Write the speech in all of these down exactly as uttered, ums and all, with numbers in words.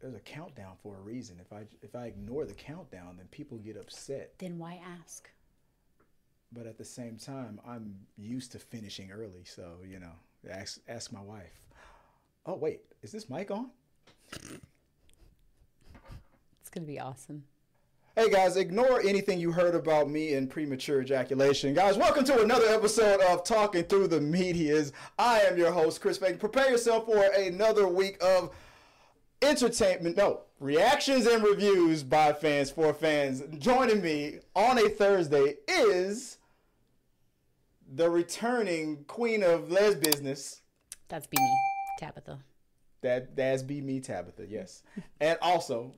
there's a countdown for a reason. If I if I ignore the countdown, then people get upset. Then why ask? But at the same time, I'm used to finishing early, so you know, ask ask my wife. Oh wait, is this mic on? It's gonna be awesome. Hey guys, ignore anything you heard about me in premature ejaculation. Guys, welcome to another episode of Talking Through the Medias. I am your host, Chris Fagan. Prepare yourself for another week of entertainment, no, reactions and reviews by fans for fans. Joining me on a Thursday is the returning queen of les business. That's be me, Tabitha. That that's be me, Tabitha. Yes, and also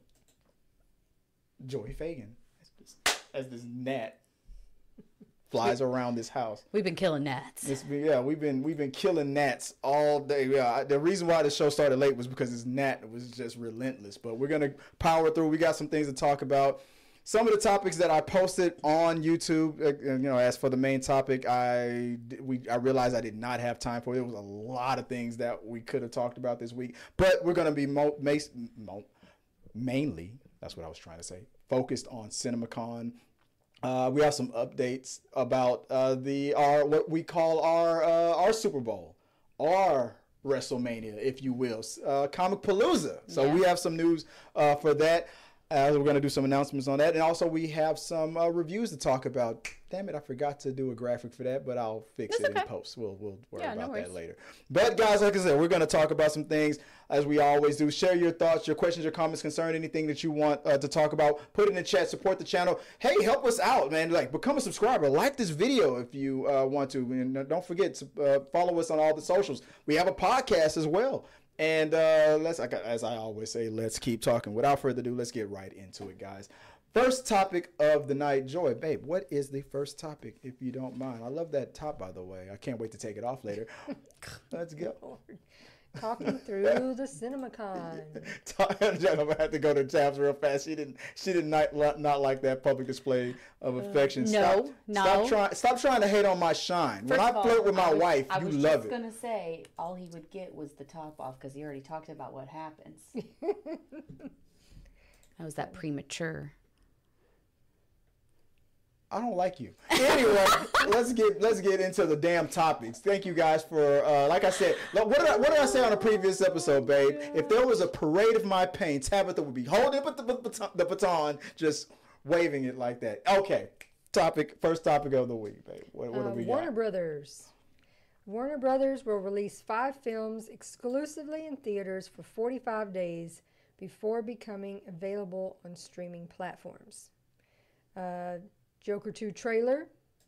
Joy Fagan, as this, as this gnat flies around this house. We've been killing gnats. It's been, yeah, we've been we've been killing gnats all day. Yeah, the reason why the show started late was because this gnat was just relentless. But we're gonna power through. We got some things to talk about. Some of the topics that I posted on YouTube, uh, you know, as for the main topic, I we I realized I did not have time for it. There was a lot of things that we could have talked about this week, but we're gonna be mo- mas- mo- mainly. That's what I was trying to say. Focused on CinemaCon. Uh, we have some updates about uh, the our what we call our uh, our Super Bowl, our WrestleMania, if you will, uh, Comic Palooza. So yeah. We have some news uh, for that. Uh, we're going to do some announcements on that. And also we have some uh, reviews to talk about. Damn it, I forgot to do a graphic for that, but I'll fix That's it okay. in post. We'll, we'll worry yeah, about no that later. But guys, like I said, we're going to talk about some things as we always do. Share your thoughts, your questions, your comments concerning anything that you want uh, to talk about. Put it in the chat, support the channel. Hey, help us out, man. Like, become a subscriber. Like this video if you uh, want to. And don't forget to uh, follow us on all the socials. We have a podcast as well. And uh, let's, as I always say, let's keep talking. Without further ado, let's get right into it, guys. First topic of the night. Joy, babe, what is the first topic, if you don't mind? I love that top, by the way. I can't wait to take it off later. Let's go. Lord. Talking through the CinemaCon. I'm gonna have to go to tabs real fast. She didn't. She did not not like that public display of affection. Uh, stop, no, no. Stop trying. Stop trying to hate on my shine. First when I of all, flirt with my I was, wife, I you was love just it. gonna say all he would get was the top off because he already talked about what happens. That was that premature. I don't like you. Anyway, let's get let's get into the damn topics. Thank you guys for uh, like I said. What did I, what did I say on a previous episode, babe? If there was a parade of my pain, Tabitha would be holding the, the, the baton, just waving it like that. Okay, topic first topic of the week, babe. What, what uh, do we got? Warner Brothers. Warner Brothers will release five films exclusively in theaters for forty-five days before becoming available on streaming platforms. Uh, Joker two trailer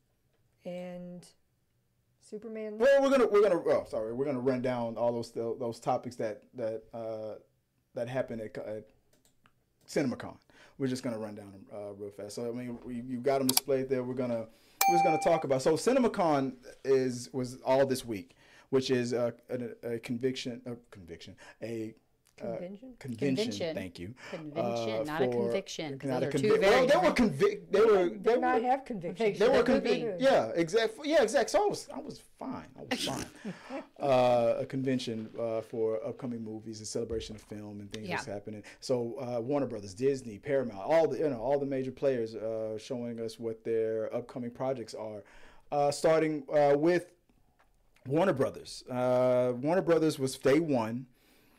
and Superman. Well, we're gonna we're gonna oh sorry we're gonna run down all those those topics that that uh, that happened at, at CinemaCon. We're just gonna run down them uh, real fast. So I mean, we, you got them displayed there. We're gonna we're just gonna talk about. So CinemaCon is was all this week, which is a, a, a conviction a conviction a Convention? Uh, convention, Convention. Thank you. Convention, Uh, not a for- conviction. Because not those a are convi- two very well, they were different. convic- They were. They They did not were. have convictions. They were They could be. convinced. Yeah, exactly. Yeah, exactly. So I was, I was fine. I was fine. uh, a convention uh, for upcoming movies, a celebration of film, and things Yeah. that's happening. So uh, Warner Brothers, Disney, Paramount, all the you know all the major players uh, showing us what their upcoming projects are. Uh, starting uh, with Warner Brothers. Uh, Warner Brothers was day one.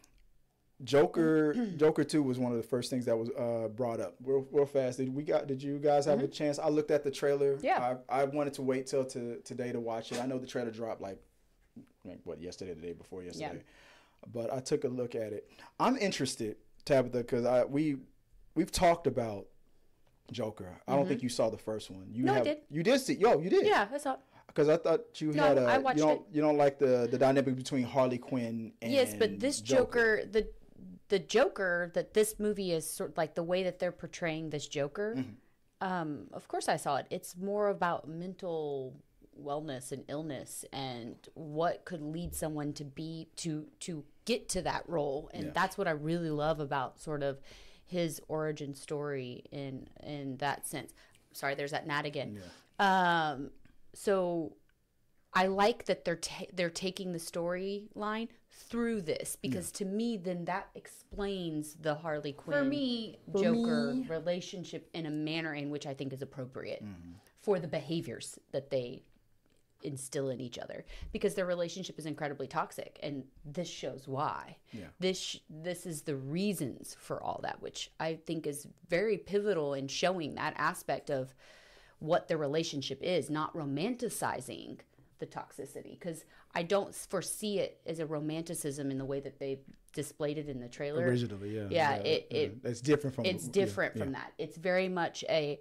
Joker, Joker two was one of the first things that was uh, brought up real, real fast. Did we got? Did you guys have mm-hmm. a chance? I looked at the trailer. Yeah. I, I wanted to wait till to, today to watch it. I know the trailer dropped like, like what yesterday, the day before yesterday, yeah. But I took a look at it. I'm interested, Tabitha, because I we we've talked about Joker. I don't mm-hmm. think you saw the first one. You no, have, I did. You did see? Yo, you did. Yeah, I saw. Because I thought you no, had a. I watched you don't. it. You don't like the the dynamic between Harley Quinn and yes, but this Joker, Joker the. The Joker that this movie is sort of like the way that they're portraying this Joker. Mm-hmm. Um, of course, I saw it. It's more about mental wellness and illness and what could lead someone to be to to get to that role, and yeah. that's what I really love about sort of his origin story in in that sense. Sorry, there's that gnat again. Yeah. Um, so I like that they're ta- they're taking the storyline through this because yeah. to me, then that explains the Harley Quinn for me, Joker for me. relationship in a manner in which I think is appropriate mm-hmm. for the behaviors that they instill in each other, because their relationship is incredibly toxic, and this shows why. Yeah. This sh- this is the reasons for all that, which I think is very pivotal in showing that aspect of what their relationship is, not romanticizing the toxicity, because I don't foresee it as a romanticism in the way that they displayed it in the trailer originally. Yeah, yeah, yeah it, yeah. it it's different from it's different yeah, from yeah. that. It's very much a,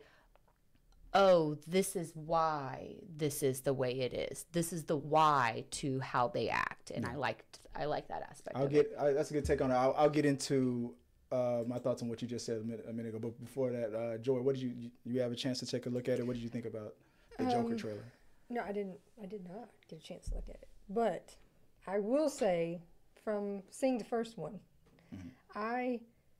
oh, this is why this is the way it is. This is the why to how they act, and yeah. I liked I like that aspect. I'll of get it. I, that's a good take on it. I'll, I'll get into uh, my thoughts on what you just said a minute, a minute ago. But before that, uh, Joy, what did you, you you have a chance to take a look at it? What did you think about the Joker Um, trailer? No, I didn't. I did not get a chance to look at it. But I will say, from seeing the first one, mm-hmm. I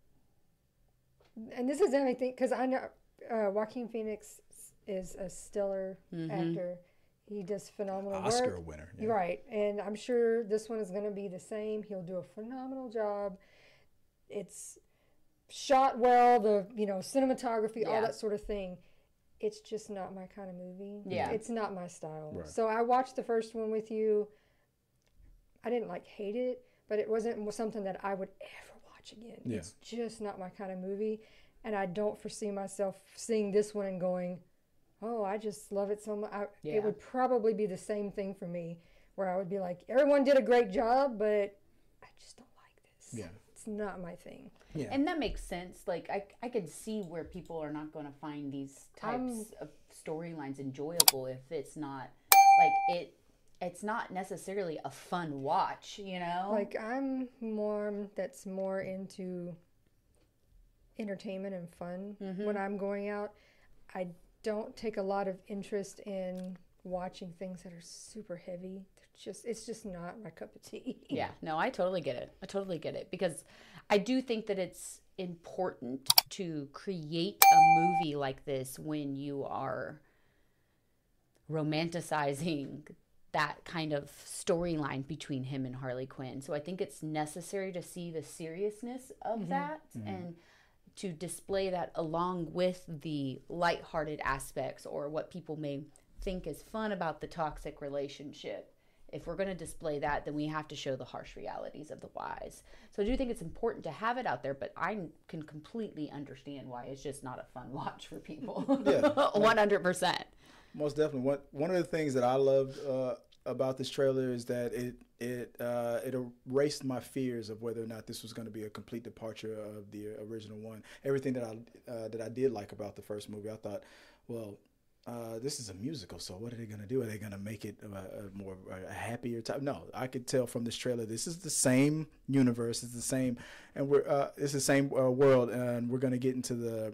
and this is everything because I know uh, Joaquin Phoenix is a stellar mm-hmm. actor. He does phenomenal Oscar work. winner. Yeah. You're right, and I'm sure this one is going to be the same. He'll do a phenomenal job. It's shot well. The you know cinematography, Yeah. all that sort of thing. It's just not my kind of movie. Yeah. It's not my style. Right. So I watched the first one with you. I didn't like hate it, but it wasn't something that I would ever watch again. Yeah. It's just not my kind of movie. And I don't foresee myself seeing this one and going, oh, I just love it so much. I, Yeah. It would probably be the same thing for me, where I would be like, everyone did a great job, but I just don't like this. Yeah. It's not my thing. Yeah. And that makes sense. Like I, I could see where people are not going to find these types Um, of storylines enjoyable if it's not like it. It's not necessarily a fun watch, you know. Like I'm more that's more into entertainment and fun Mm-hmm. when I'm going out. I don't take a lot of interest in watching things that are super heavy. They're just it's just not my cup of tea. Yeah, no, I totally get it. I totally get it because I do think that it's important to create a movie like this when you are romanticizing that kind of storyline between him and Harley Quinn. So I think it's necessary to see the seriousness of Mm-hmm. that Mm-hmm. and to display that along with the lighthearted aspects or what people may think is fun about the toxic relationship. If we're going to display that, then we have to show the harsh realities of the whys. So I do think it's important to have it out there, but I can completely understand why it's just not a fun watch for people. Yeah. one hundred percent. Most definitely. One one of the things that I loved uh, about this trailer is that it it uh, it erased my fears of whether or not this was going to be a complete departure of the original one. Everything that I uh, that I did like about the first movie, I thought, well, uh, this is a musical, so what are they going to do? Are they going to make it a, a more a happier type? No, I could tell from this trailer this is the same universe, it's the same, and we're uh, it's the same uh, world, and we're going to get into the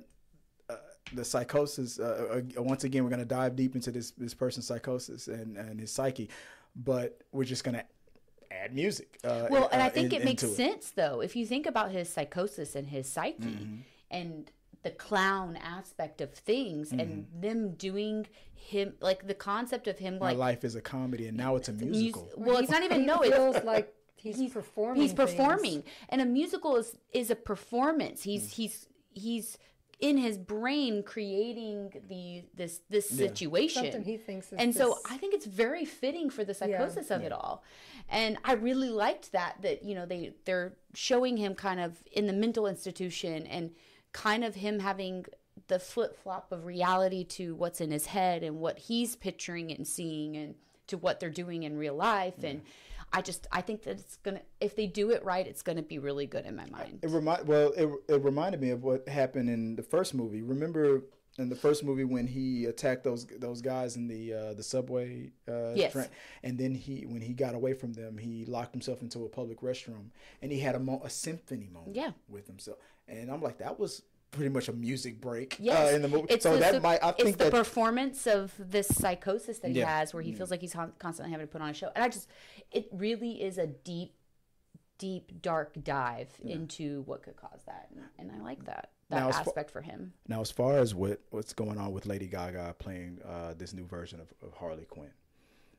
the psychosis. Uh, uh, once again, we're going to dive deep into this this person's psychosis and, and his psyche, but we're just going to add music. Uh, Well, and uh, I think in, it makes into sense, though, if you think about his psychosis and his psyche Mm-hmm. and the clown aspect of things Mm-hmm. and them doing him, like the concept of him, My like, life is a comedy, and now it's a mus- musical. well, it's not even, He no, it's, feels like he's, performing. he's things. performing. And a musical is, is a performance. He's, Mm. he's, he's in his brain creating the, this, this Yeah. situation. Something he thinks is And so this- I think it's very fitting for the psychosis of it all. And I really liked that, that, you know, they, they're showing him kind of in the mental institution and kind of him having the flip flop of reality to what's in his head and what he's picturing and seeing and to what they're doing in real life. Yeah. And I just, I think that it's going to, if they do it right, it's going to be really good in my mind. It remind well, it it reminded me of what happened in the first movie. Remember in the first movie when he attacked those those guys in the uh, the subway? Uh, Yes. train, and then he when he got away from them, he locked himself into a public restroom, and he had a mo- a symphony moment Yeah. with himself. And I'm like, that was pretty much a music break Yes. uh, in the movie. It's so the, that the- might I it's think the that performance of this psychosis that he Yeah. has where he feels like he's con- constantly having to put on a show. And I just, it really is a deep, deep, dark dive into what could cause that. And, and I like that, that Now, as fa- aspect for him. Now, as far as what what's going on with Lady Gaga playing uh, this new version of, of Harley Quinn,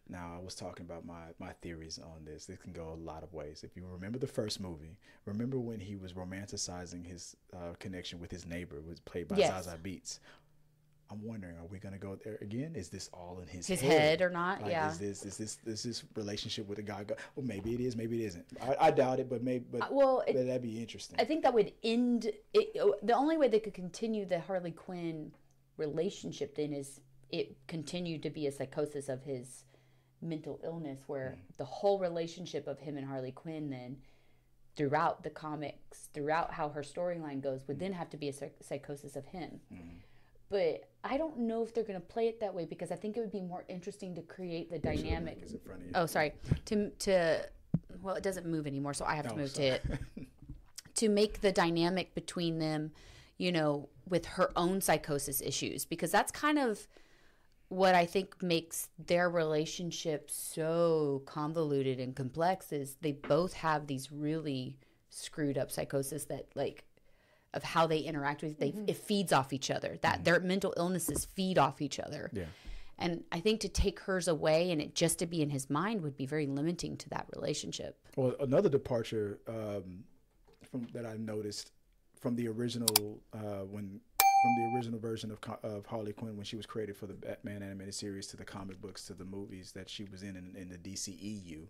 Now, I was talking about my, my theories on this. This can go a lot of ways. If you remember the first movie, remember when he was romanticizing his uh, connection with his neighbor, was played by Yes. Zazie Beetz. I'm wondering, are we going to go there again? Is this all in his, His head? head or not? Like, Yeah. Is this is this is this relationship with a guy? Go, well, maybe it is, maybe it isn't. I, I doubt it, but maybe. But Uh, well, it- but that'd be interesting. I think that would end it. The only way they could continue the Harley Quinn relationship then is it continued to be a psychosis of his mental illness, where Mm. the whole relationship of him and Harley Quinn then throughout the comics, throughout how her storyline goes, would then have to be a psych- psychosis of him. Mm. But I don't know if they're going to play it that way, because I think it would be more interesting to create the dynamic. Is in front of you. Oh, sorry. To to well, it doesn't move anymore, so I have to Oh, move sorry. to it. To make the dynamic between them, you know, with her own psychosis issues, because that's kind of what I think makes their relationship so convoluted and complex, is they both have these really screwed up psychosis that, like, of how they interact with, they it feeds off each other, that their mental illnesses feed off each other. Yeah. And I think to take hers away and it just to be in his mind would be very limiting to that relationship. Well, another departure um, from that I noticed from the original uh, when from the original version of Co- of Harley Quinn, when she was created for the Batman animated series, to the comic books, to the movies that she was in in, in the D C E U,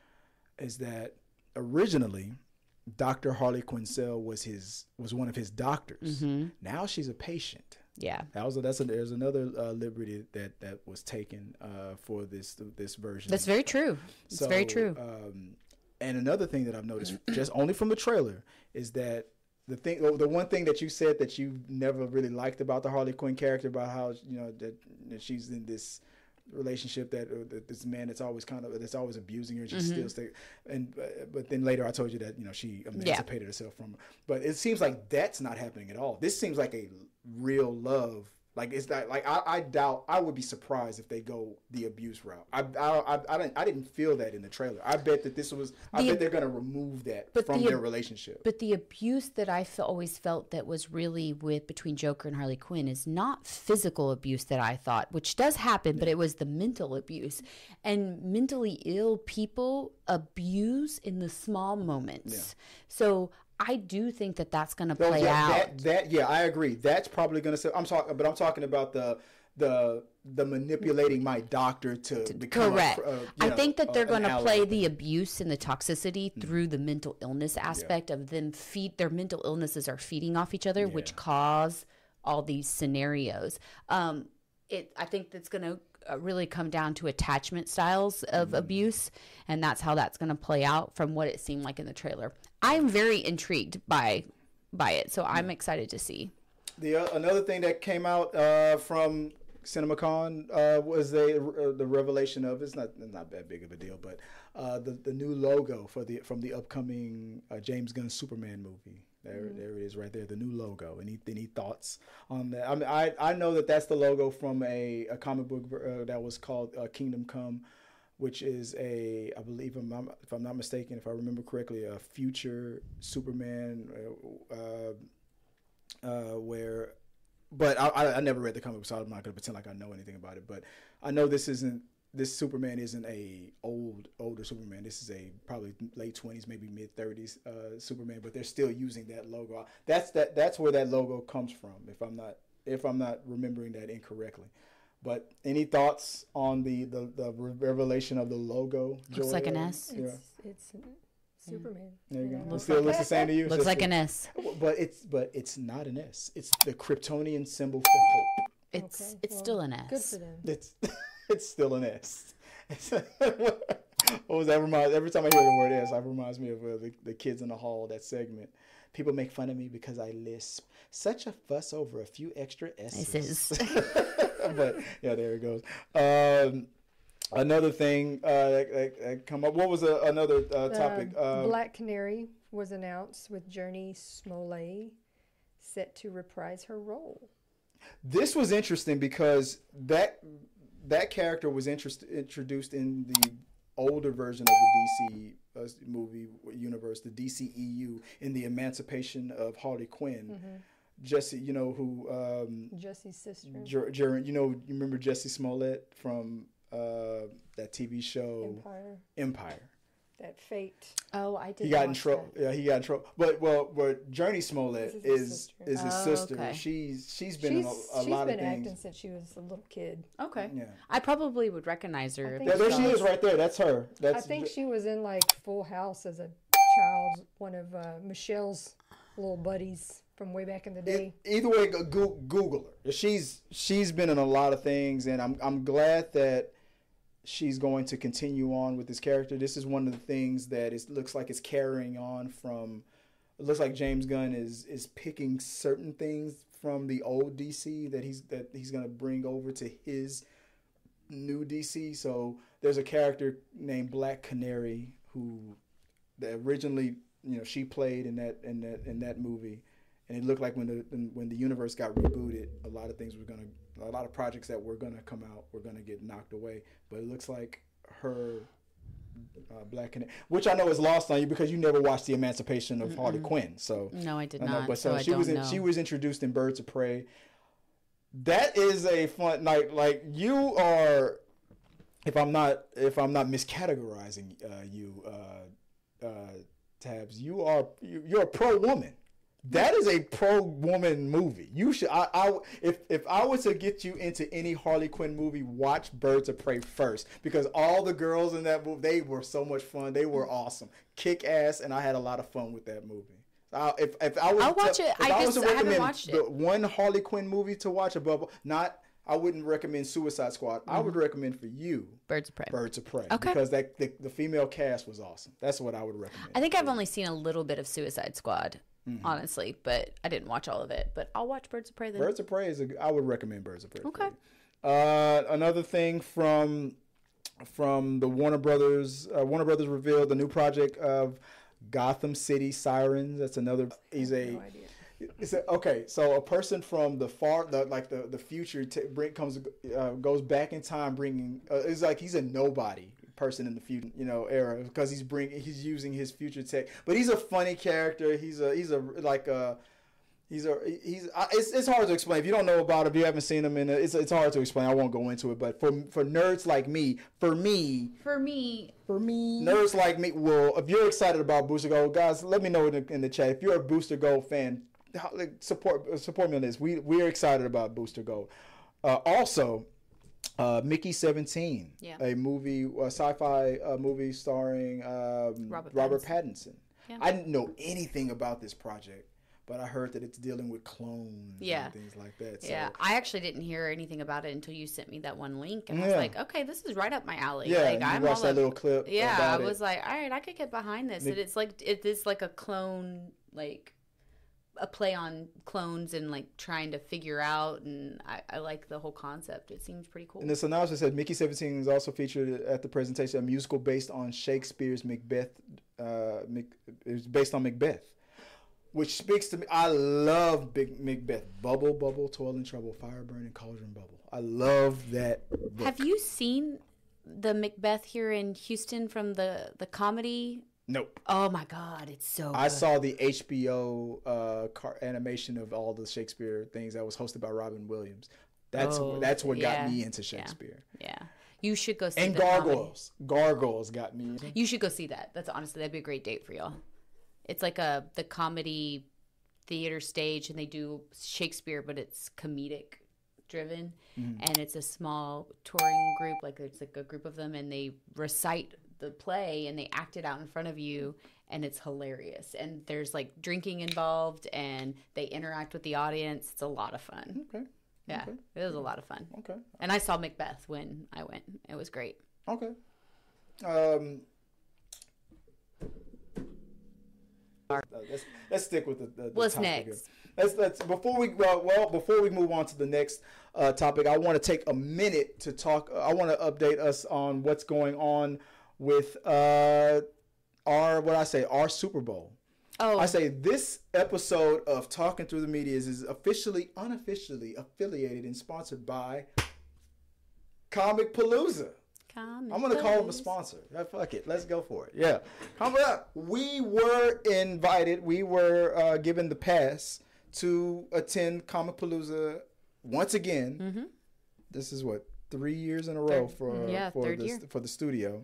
is that originally Doctor Harley Quinzel was his was one of his doctors. Now she's a patient. Yeah. That was a, that's a, there's another uh, liberty that that was taken uh, for this this version. That's very true. It's So, very true. Um, and another thing that I've noticed, just only from the trailer, is that the thing, the one thing that you said that you never really liked about the Harley Quinn character, about how, you know, that, that she's in this relationship that, uh, that this man that's always kind of that's always abusing her, and she Mm-hmm. still stay. And uh, but then later I told you that, you know, she emancipated herself from her. But it seems like that's not happening at all. This seems like a real love. Like, it's not like I, I doubt I would be surprised if they go the abuse route. I I, I, I didn't I didn't feel that in the trailer. I bet that this was I The- bet they're gonna remove that but from the- their relationship. But the abuse that I fe- always felt that was really with between Joker and Harley Quinn is not physical abuse that I thought, which does happen, but it was the mental abuse. And mentally ill people abuse in the small moments. So I do think that that's going to So play that, out. That, that yeah, I agree. That's probably gonna say I'm talking, but I'm talking about the the the manipulating my doctor to become Correct. A, uh, you I know, think that they're an going to ally. play the abuse and the toxicity through the mental illness aspect of them feed their mental illnesses are feeding off each other, which cause all these scenarios. Um, it I think that's going to uh, really come down to attachment styles of abuse, and that's how that's going to play out from what it seemed like in the trailer. I'm very intrigued by by it, so I'm excited to see. The uh, another thing that came out uh, from CinemaCon uh, was the uh, the revelation of it's not not that big of a deal, but uh, the the new logo for the from the upcoming uh, James Gunn Superman movie. There, there it is, right there. The new logo. Any any thoughts on that? I mean, I I know that that's the logo from a, a comic book uh, that was called uh, Kingdom Come, which is a, I believe, if I'm, if I'm not mistaken, if I remember correctly, a future Superman, uh, uh, uh, where, but I, I, I never read the comic, so I'm not going to pretend like I know anything about it. But I know this isn't, this Superman isn't a old, older Superman. This is a probably late twenties, maybe mid thirties uh, Superman, but they're still using that logo. That's that. That's where that logo comes from. If I'm not, if I'm not remembering that incorrectly. But any thoughts on the, the, the revelation of the logo? Looks Joy? like an S. Yeah. It's, it's Superman. There you you go. know. It still looks the same to you. It's Looks just like a- an S. But it's but it's not an S. It's the Kryptonian symbol for hope. It's Okay, it's well, still an S. Good for them. It's it's still an S. What was that? Remind every time I hear the word S, that reminds me of uh, the, the Kids in the Hall. That segment. People make fun of me because I lisp. Such a fuss over a few extra S's. S's. But yeah, there it goes. Um, another thing uh, that, that, that come up. What was a, another uh, topic? Uh, Um, Black Canary was announced with Journey Smollett set to reprise her role. This was interesting because that that character was interest, introduced in the older version of the D C uh, movie universe, the D C E U, in the Emancipation of Harley Quinn. Mm-hmm. Jesse, you know who? Um, Jesse's sister. Jer- Jer- you know, you remember Jesse Smollett from uh, that T V show Empire. Empire. That Fate. Oh, I did. He got in watch trouble. that. Yeah, he got in trouble. But well, but Journey Smollett This is his is sister. is his Oh, sister. okay. She's she's been She's, in a, a she's lot been of things. acting since she was a little kid. Okay. Yeah. I probably would recognize her. I if think Yeah, there I she saw is it. right there. That's her. That's I think she was in like Full House as a child, one of uh, Michelle's little buddies from way back in the day. E- either way, go, go, Google her. She's she's been in a lot of things, and I'm I'm glad that she's going to continue on with this character. This is one of the things that it looks like it's carrying on from. It looks like James Gunn is is picking certain things from the old D C that he's that he's going to bring over to his new D C. So there's a character named Black Canary who that originally, you know, she played in that in that in that movie. And it looked like when the when the universe got rebooted, a lot of things were gonna, a lot of projects that were gonna come out were gonna get knocked away. But it looks like her uh, Black Canary, which I know is lost on you because you never watched the Emancipation of Harley Quinn. So No, I did I know, not. but so, so, I she don't was in, know. she was introduced in Birds of Prey. That is a fun like like you are. If I'm not if I'm not miscategorizing uh, you, uh, uh, Tabs, you are you, you're a pro woman. That is a pro woman movie. You should. I, I. If if I was to get you into any Harley Quinn movie, watch Birds of Prey first because all the girls in that movie, they were so much fun. They were awesome, kick ass, and I had a lot of fun with that movie. Uh, if if I was I'll watch to, it. if I was just- to I haven't recommend watched the it. one Harley Quinn movie to watch above, not I wouldn't recommend Suicide Squad. I would recommend for you Birds of Prey. Birds of Prey Okay. because that the, the female cast was awesome. That's what I would recommend. I think I've only seen a little bit of Suicide Squad, honestly, but I didn't watch all of it. But I'll watch Birds of Prey then. Birds of Prey is a, I would recommend Birds of Prey. Okay. Uh, another thing from from the Warner Brothers, uh, Warner Brothers revealed the new project of Gotham City Sirens. That's another. He's a. No idea. It's a, okay, so a person from the far, the, like the the future, t- bring comes uh, goes back in time, bringing. Uh, it's like he's a nobody person in the future, you know, era because he's bringing he's using his future tech. But he's a funny character. He's a he's a like a. He's a he's. It's, it's hard to explain if you don't know about him. If you haven't seen him in, a, it's it's hard to explain. I won't go into it. But for for nerds like me, for me, For me, for me, nerds like me, well, if you're excited about Booster Gold, guys, let me know in the, in the chat. If you're a Booster Gold fan, how- like, support support me on this. We we're excited about Booster Gold. Uh, also, uh, Mickey seventeen, Yeah. a movie, a sci-fi uh, movie starring um, Robert Robert, Pattinson. Pattinson. Yeah. I didn't know anything about this project, but I heard that it's dealing with clones Yeah. and things like that. So, yeah, I actually didn't hear anything about it until you sent me that one link, and I was Yeah. like, okay, this is right up my alley. yeah, like, you I'm watched all that up- little clip. Yeah, I about it. was like, all right, I could get behind this. Nick- And it's like it is like a clone, like a play on clones and like trying to figure out. And I, I like the whole concept. It seems pretty cool. And this announcement said Mickey seventeen is also featured at the presentation, a musical based on Shakespeare's Macbeth. Uh, Mac, it's based on Macbeth, which speaks to me. I love Big Macbeth. Bubble, bubble, toil and trouble, fire burning, cauldron bubble. I love that book. Have you seen the Macbeth here in Houston from the the comedy? Nope. Oh my God, it's so. I good. saw the H B O uh, car- animation of all the Shakespeare things that was hosted by Robin Williams. That's Oh, that's what yeah, got me into yeah. Shakespeare. Yeah, you should go see And the comedy. Gargoyles. Gargoyles got me. You should go see that. That's honestly that'd be a great date for y'all. It's like a the comedy theater stage, and they do Shakespeare, but it's comedic driven, Mm-hmm. and it's a small touring group. Like it's like a group of them, and they recite the play and they act it out in front of you, and it's hilarious. And there's like drinking involved, and they interact with the audience. It's a lot of fun. Okay. Yeah, Okay. it was a lot of fun. Okay. And I saw Macbeth when I went. It was great. Okay. Um, uh, let's, let's stick with the, the, the What's topic next? here. Let's let's before we well, well before we move on to the next uh, topic, I want to take a minute to talk. I want to update us on what's going on with uh, our what I say our Super Bowl. Oh, I say this episode of Talking Through the Medias is officially, unofficially affiliated and sponsored by Comic Palooza. Comic I'm gonna call them a Books. sponsor. Yeah, fuck it, let's go for it. Yeah, coming up, we were invited. We were uh, given the pass to attend Comic Palooza once again. Mm-hmm. This is what three years in a row Third- for yeah, for third the year. for the studio.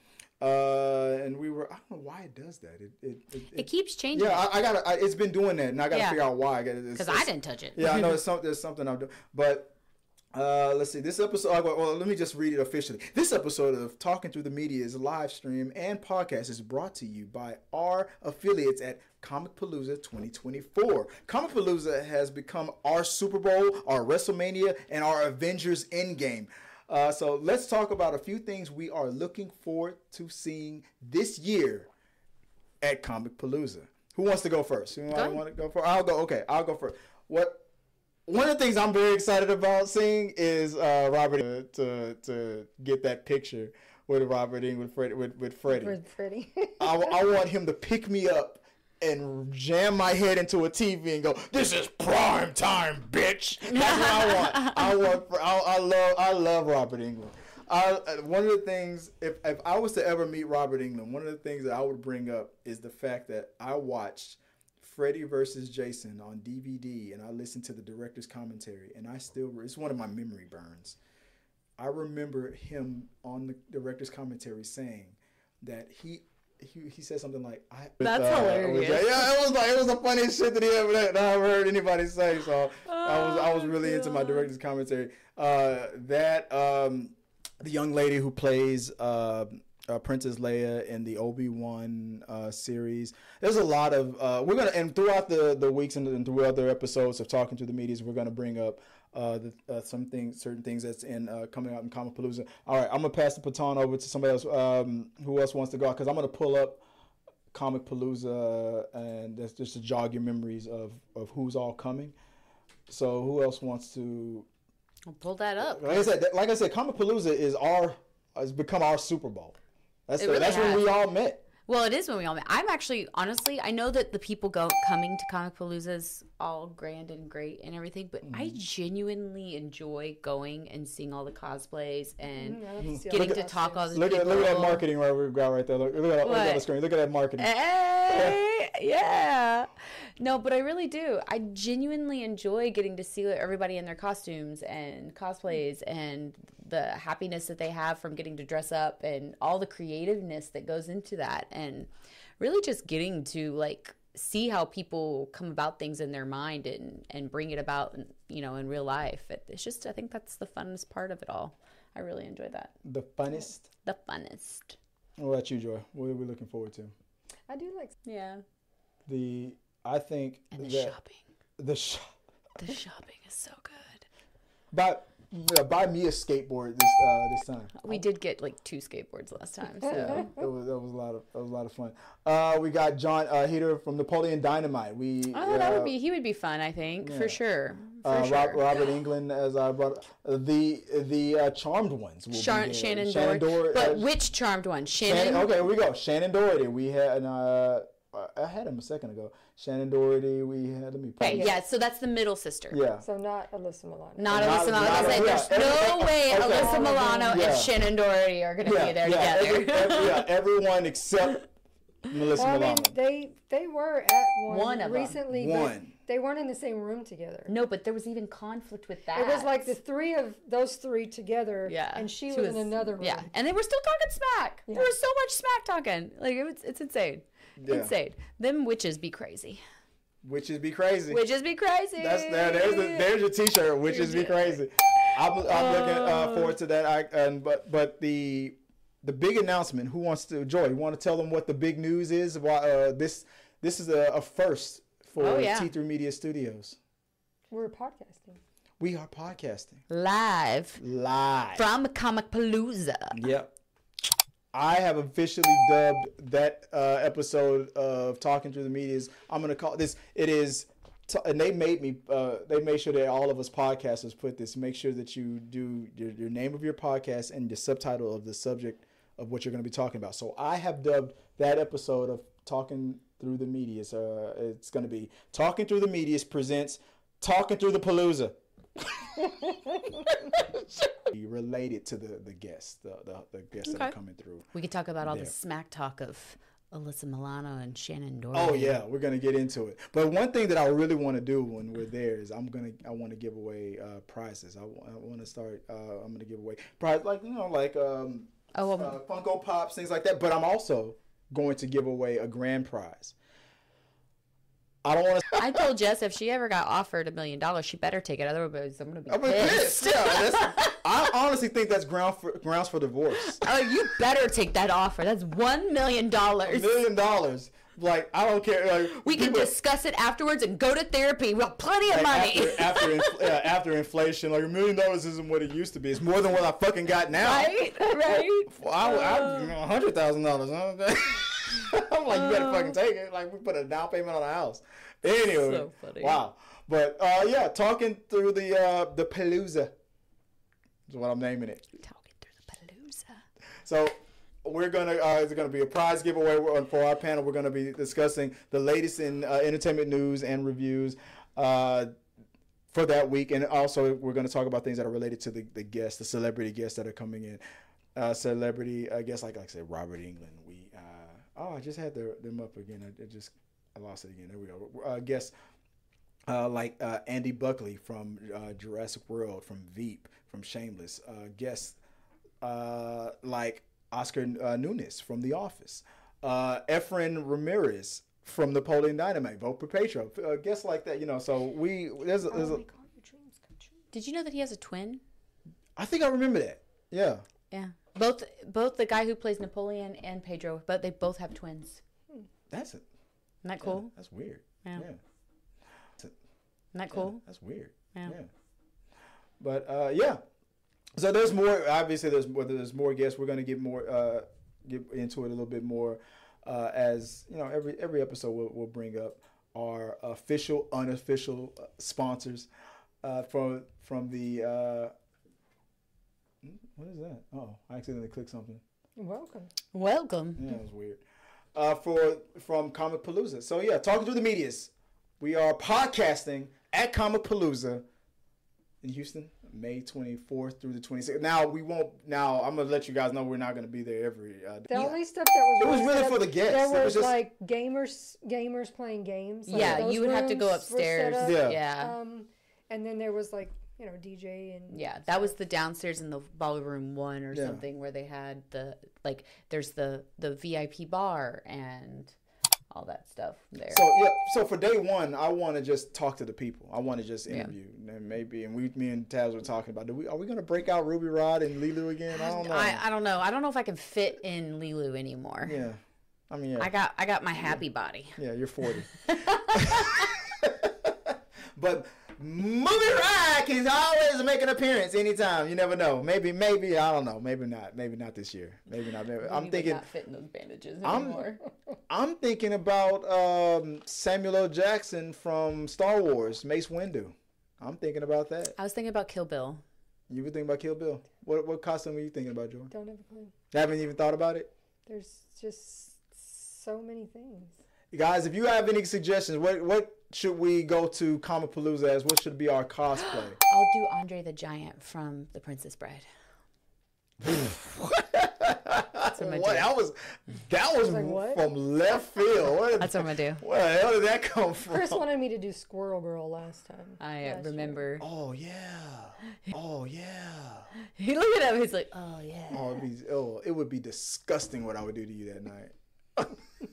Uh, and we were I don't know why it does that. It it it, It keeps changing. yeah, I, I gotta. I, it's been doing that, and I gotta Yeah. figure out why. Because I didn't touch it. Yeah, I know it's something. There's something I'm doing, but. Uh, let's see. This episode. Well, well, let me just read it officially. This episode of Talking Through the Media's live stream and podcast is brought to you by our affiliates at Comic Palooza twenty twenty-four. Comic Palooza has become our Super Bowl, our WrestleMania, and our Avengers Endgame. Uh, so let's talk about a few things we are looking forward to seeing this year at Comic Palooza. Who wants to go first? You Go want to go first? I'll go. Okay, I'll go first. What? One of the things I'm very excited about seeing is uh, Robert to, to to get that picture with Robert Englund with Fred, with with Freddie. With Freddie. I, I want him to pick me up and jam my head into a T V and go, "This is prime time, bitch." That's what I want. I want. I, I love. I love Robert Englund. I, one of the things, if if I was to ever meet Robert Englund, one of the things that I would bring up is the fact that I watched Freddy versus Jason on D V D, and I listened to the director's commentary, and I still, it's one of my memory burns. I remember him on the director's commentary saying that he he, he said something like, I, That's uh, hilarious. Yeah, it was like, it was the funniest shit that he ever that I ever heard anybody say. So I was I was really into my director's commentary. Uh, that um, the young lady who plays uh, uh, Princess Leia in the Obi-Wan uh, series. There's a lot of uh, we're gonna and throughout the the weeks and, and through other episodes of Talking to the Medias, we're gonna bring up uh, the, uh, some things, certain things that's in uh, coming out in Comic Palooza. All right, I'm gonna pass the baton over to somebody else. Um, who else wants to go? Because I'm gonna pull up Comic Palooza, and that's just to jog your memories of of who's all coming. So who else wants to? I'll pull that up. Like I said, like I said, Comic Palooza is our has become our Super Bowl. That's It the, really that's when has. we all met. Well, it is when we all met. I'm actually, honestly, I know that the people go coming to Comic Palooza is all grand and great and everything, but I genuinely enjoy going and seeing all the cosplays and Mm, I love to see all getting the to talk all costumes. the Look people. at look at that marketing right we've got right there. Look, look at that, look at What? the screen. Look at that marketing. Hey, yeah. No, but I really do. I genuinely enjoy getting to see everybody in their costumes and cosplays and the happiness that they have from getting to dress up and all the creativeness that goes into that, and really just getting to like see how people come about things in their mind and and bring it about, you know, in real life. It, it's just, I think that's the funnest part of it all. I really enjoy that. The funnest. The funnest. What about you, Joy? What are we looking forward to? I do like. Yeah. The I think And the that shopping. the sh- The shopping is so good. buy uh, buy me a skateboard this uh, this time. We did get like two skateboards last time, so It was that was a lot of that was a lot of fun. Uh, we got John uh, Heater from Napoleon Dynamite. We oh, that uh, would be he would be fun. I think yeah. for sure. For uh, sure. Rob, Robert Englund, as I brought uh, the the uh, Charmed ones. Will Shar- be there. Shannon, Shannon Doherty. Doherty. But uh, which charmed one? Shannon, Shannon. okay, here we go. Shannon Doherty. We had uh, I had him a second ago. Shannon Doherty. We had. Let me. pull Okay, it up. yeah. So that's the middle sister. Yeah. So not Alyssa Milano. Not Not- Alyssa Milano. not- I was gonna say, yeah, there's every- no way okay. Alyssa Milano Yeah. and Shannon Doherty are going to Yeah, be there yeah, together. every- every- yeah, everyone except Melissa Well, I Milano. mean, they they were at one, One of them. recently, One. but they weren't in the same room together. No, but there was even conflict with that. It was like the three of those three together, Yeah, and she, she was, in another room. Yeah, and they were still talking smack. Yeah. There was so much smack talking. Like it was, it's insane. Yeah. Insane. Them witches be crazy. Witches be crazy. Witches be crazy. That's there. There's the, there's your T-shirt. Witches be crazy. I'm, I'm looking uh, forward to that. I, and but but the the big announcement. Who wants to? Joy, you want to tell them what the big news is? Why uh, this this is a, a first for Oh, yeah. T three Media Studios. We're podcasting. We are podcasting Live live. from Comic Palooza. Yep. I have officially dubbed that uh, episode of Talking Through the Medias. I'm gonna call this. It is, t- and they made me. Uh, they made sure that all of us podcasters put this. Make sure that you do your, your name of your podcast and the subtitle of the subject of what you're going to be talking about. So I have dubbed that episode of Talking Through the Medias. Uh, it's going to be Talking Through the Medias presents Talking Through the Palooza. Related to the the guests, the the, the guests that are Okay. coming through. We could talk about all There. the smack talk of Alyssa Milano and Shannon Doherty. Oh yeah, we're gonna get into it. But one thing that I really want to do when we're there is I'm gonna I want to give away uh, prizes. I, w- I want to start. Uh, I'm gonna give away prize like you know like um, Oh, um, uh, Funko Pops, things like that. But I'm also going to give away a grand prize. I don't want to. I told Jess if she ever got offered a million dollars, she better take it. Otherwise, I'm gonna be I'm pissed. pissed. Yeah, that's, I honestly think that's ground for, grounds for divorce. Oh, you better take that offer. That's one million A dollars. million dollars. Like I don't care. Like, We can people- discuss it afterwards and go to therapy. We have plenty of like, money. after after, inf- yeah, after inflation. Like a million dollars isn't what it used to be. It's more than what I fucking got now. Right? Right? Well, I, I, you know, a hundred thousand dollars. I'm like, you better fucking take it. Like we put a down payment on a house. Anyway, So funny. wow. But uh, yeah, talking through the uh, the Palooza is what I'm naming it. Talking through the Palooza. So we're gonna uh, it's gonna be a prize giveaway We're- for our panel. We're gonna be discussing the latest in uh, entertainment news and reviews uh, for that week, and also we're gonna talk about things that are related to the, the guests, the celebrity guests that are coming in. Uh, celebrity, I guess, like like I said, Robert England. We uh, oh, I just had their, them up again. I, I just I lost it again. There we go. Uh, guests uh, like uh, Andy Buckley from uh, Jurassic World, from Veep, from Shameless. Uh, guests uh, like Oscar uh, Nunes from The Office. Uh, Efren Ramirez from Napoleon Dynamite. Vote for Patreon. Uh, guests like that, you know. So we there's a, there's a, Did you know that he has a twin? I think I remember that. Yeah. Yeah. Both both the guy who plays Napoleon and Pedro, but they both have twins. That's it. Isn't that cool? Yeah, that's weird. Yeah. Yeah. Isn't that cool? Yeah, that's weird. Yeah. Yeah. But uh, yeah. So there's more. Obviously, there's whether there's more guests. We're gonna get more. Uh, get into it a little bit more. Uh, as you know, every every episode we'll, we'll bring up our official, unofficial uh, sponsors uh, from from the. Uh, what is that? Oh, I accidentally clicked something. You're welcome. Welcome. Yeah, it was weird. Uh, for from Comic Palooza. So yeah, talking to the medias. We are podcasting at Comic Palooza in Houston, May twenty-fourth through the twenty-sixth. Now we won't. Now I'm gonna let you guys know we're not gonna be there every. Uh, The yeah. only stuff that was It was set really up- for the guests. There It was was just- like gamers, gamers playing games. Like Yeah, those you would have to go rooms were set upstairs. up. Yeah. Yeah. Um, and then there was like you know D J and Yeah, that was the downstairs in the ballroom one or Yeah. something where they had the like there's the the V I P bar and all that stuff there. So yeah, so for day one, I want to just talk to the people. I want to just Yeah. interview, and maybe, and we, me and Taz were talking about, do we are we gonna break out Ruby Rod and Lilu again? I don't know. I, I don't know. I don't know if I can fit in Lilu anymore. yeah, I mean, yeah, I got I got my happy body. yeah, you're forty. But Movie Rod can always make an appearance anytime. You never know. Maybe, maybe I don't know. Maybe not. Maybe not this year. Maybe not. Maybe, I'm You would thinking. not fit in those bandages I'm- anymore. I'm thinking about um, Samuel L. Jackson from Star Wars, Mace Windu. I'm thinking about that. I was thinking about Kill Bill. You were thinking about Kill Bill. What what costume were you thinking about, Jordan? Don't have a clue. You haven't even thought about it? There's just so many things. Guys, if you have any suggestions, what what should we go to Comic Palooza as? What should be our cosplay? I'll do Andre the Giant from The Princess Bride. what? I'm gonna do. That was that was like, what? from left field. What, That's what I'm gonna do. where the hell did that come from? Chris wanted me to do Squirrel Girl last time. I uh, last year. remember. Oh yeah. Oh yeah. He looked at him. He's like, "Oh yeah." Oh, it'd be, oh, it would be disgusting what I would do to you that night.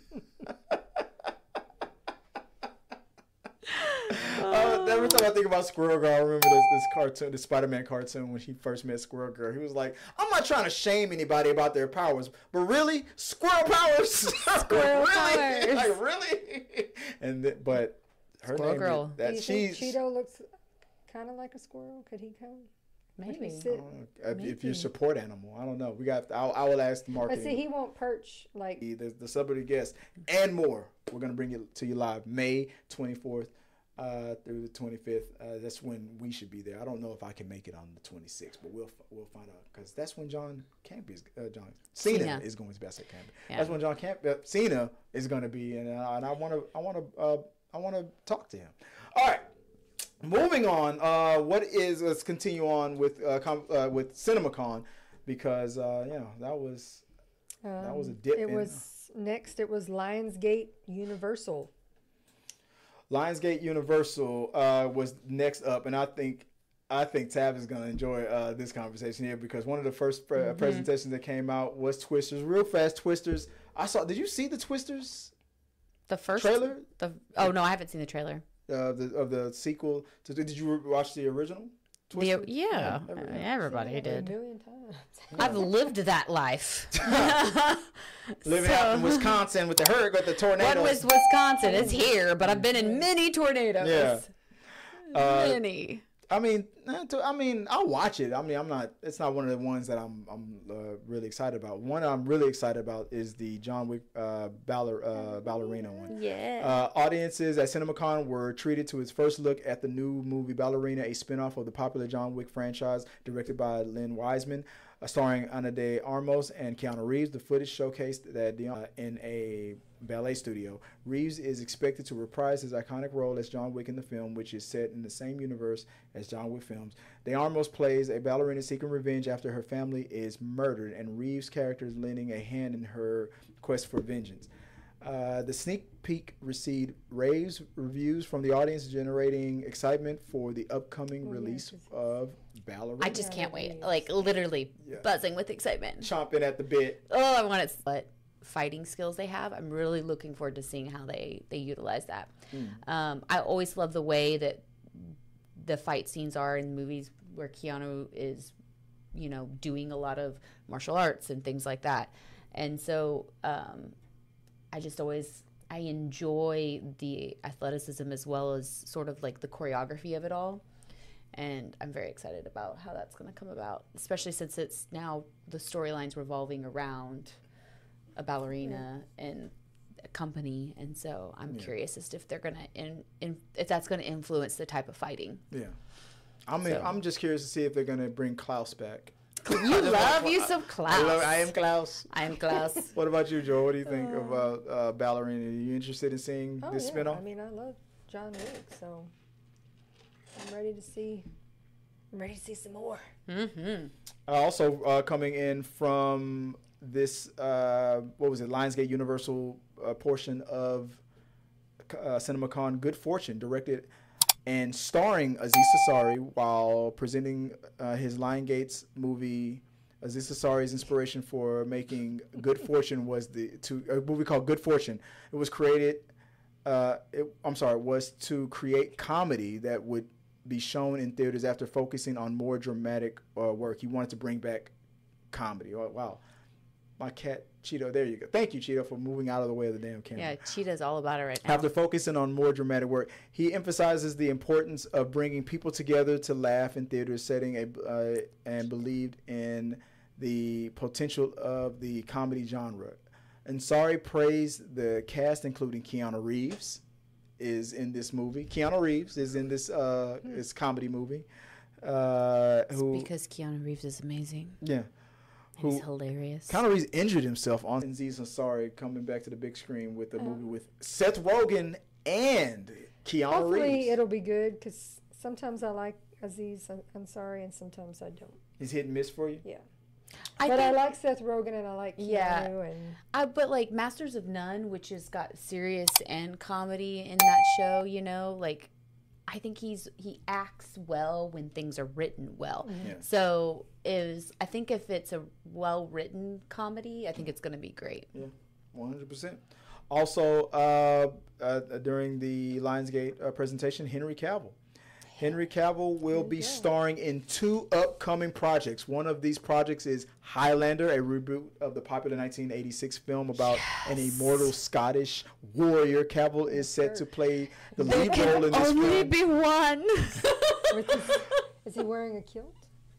Uh, every time I think about Squirrel Girl, I remember this, this cartoon, the Spider-Man cartoon, when he first met Squirrel Girl. He was like, "I'm not trying to shame anybody about their powers, but really, squirrel powers, Squirrel really, powers. like really." And th- but her Squirrel name, Girl. is- Do that you think she's. Cheeto looks kind of like a squirrel? Could he come? Could he Maybe. sit? Uh, if your Maybe. support animal, I don't know. We got. I'll, I will ask the But marketing. see, he won't perch like. the, the, the celebrity guests and more. We're gonna bring it to you live May twenty-fourth uh, through the twenty-fifth. Uh, that's when we should be there. I don't know if I can make it on the twenty-sixth, but we'll we'll find out because that's when John Campy is uh, John Cena, Cena. is going to be. I said Campy. Yeah. That's when John Camp uh, Cena is going to be, and uh, and I want to I want to uh, I want to talk to him. All right. Moving on, uh, what is? Let's continue on with uh, com, uh, with CinemaCon because uh, you know that was that was a um, dip It in- was Next, it was Lionsgate Universal. Lionsgate Universal uh, was next up, and I think I think Tab is going to enjoy uh, this conversation here because one of the first pre- mm-hmm. presentations that came out was Twisters. Real fast, Twisters. I saw. Did you see the Twisters? The first trailer? The oh no, I haven't seen the trailer. Uh, the, of the sequel. To, did you watch the original? The, yeah, yeah, everybody, everybody did. A million times. I've lived that life. Living so, out in Wisconsin with the hurricane, with the tornadoes. One was Wisconsin. It's here, but I've been in many tornadoes. Yeah, uh, many. I mean, I mean, I'll watch it. I mean, I'm not. It's not one of the ones that I'm. I'm uh, really excited about. One I'm really excited about is the John Wick uh, baller, uh, ballerina one. Yeah. Uh, audiences at CinemaCon were treated to its first look at the new movie Ballerina, a spinoff of the popular John Wick franchise, directed by Len Wiseman, uh, starring Ana de Armas and Keanu Reeves. The footage showcased that uh, in a ballet studio. Reeves is expected to reprise his iconic role as John Wick in the film, which is set in the same universe as John Wick films. De Armas plays a ballerina seeking revenge after her family is murdered, and Reeves' character is lending a hand in her quest for vengeance. Uh, the sneak peek received raves reviews from the audience, generating excitement for the upcoming oh, release yeah, of Ballerina. I just can't wait. Like, literally yeah. buzzing with excitement. Chomping at the bit. Oh, I want it. But fighting skills they have, I'm really looking forward to seeing how they, they utilize that. Mm. Um, I always love the way that the fight scenes are in movies where Keanu is, you know, doing a lot of martial arts and things like that. And so um, I just always, I enjoy the athleticism as well as sort of like the choreography of it all. And I'm very excited about how that's going to come about, especially since it's now the storyline's revolving around a ballerina yeah. and a company. And so I'm yeah. curious as to if they're going to, in, in, if that's going to influence the type of fighting. Yeah. I mean, so. I'm just curious to see if they're going to bring Klaus back. You love you some Klaus. I, love, I am Klaus. I am Klaus. What about you, Joe? What do you think uh, about uh, Ballerina? Are you interested in seeing oh, this yeah. spinoff? I mean, I love John Wick, so I'm ready to see. I'm ready to see some more. Mm-hmm. Uh, also uh, coming in from this, uh, what was it, Lionsgate Universal uh, portion of uh, CinemaCon, Good Fortune, directed and starring Aziz Ansari while presenting uh, his Lionsgate's movie. Aziz Ansari's inspiration for making Good Fortune was the to a movie called Good Fortune. It was created. Uh, it, I'm sorry, was to create comedy that would be shown in theaters after focusing on more dramatic uh, work. He wanted to bring back comedy. Oh, wow. My cat, Cheeto, there you go. Thank you, Cheeto, for moving out of the way of the damn camera. Yeah, Cheetah's all about it right now. After focusing on more dramatic work, he emphasizes the importance of bringing people together to laugh in theater setting a, uh, and believed in the potential of the comedy genre. Ansari praised the cast, including Keanu Reeves, is in this movie. Keanu Reeves is in this uh, hmm. this comedy movie. Uh, who, it's because Keanu Reeves is amazing. Yeah. Who, He's hilarious. Keanu Reeves injured himself on Aziz Ansari coming back to the big screen with a uh, movie with Seth Rogen and Keanu hopefully Reeves. Hopefully it'll be good because sometimes I like Aziz Ansari and sometimes I don't. He's hit and miss for you? Yeah. I but think, I like Seth Rogen and I like Keanu. Yeah, and I, but like Masters of None, which has got serious and comedy in that show, you know, like I think he's he acts well when things are written well. Mm-hmm. Yeah. So is I think if it's a well written comedy, I think it's going to be great. Yeah, one hundred percent. Also, uh, uh, during the Lionsgate uh, presentation, Henry Cavill. Henry Cavill will be starring in two upcoming projects. One of these projects is Highlander, a reboot of the popular nineteen eighty-six film about yes. an immortal Scottish warrior. Cavill is set to play the there lead role in this film. Only be one. his, is he wearing a kilt?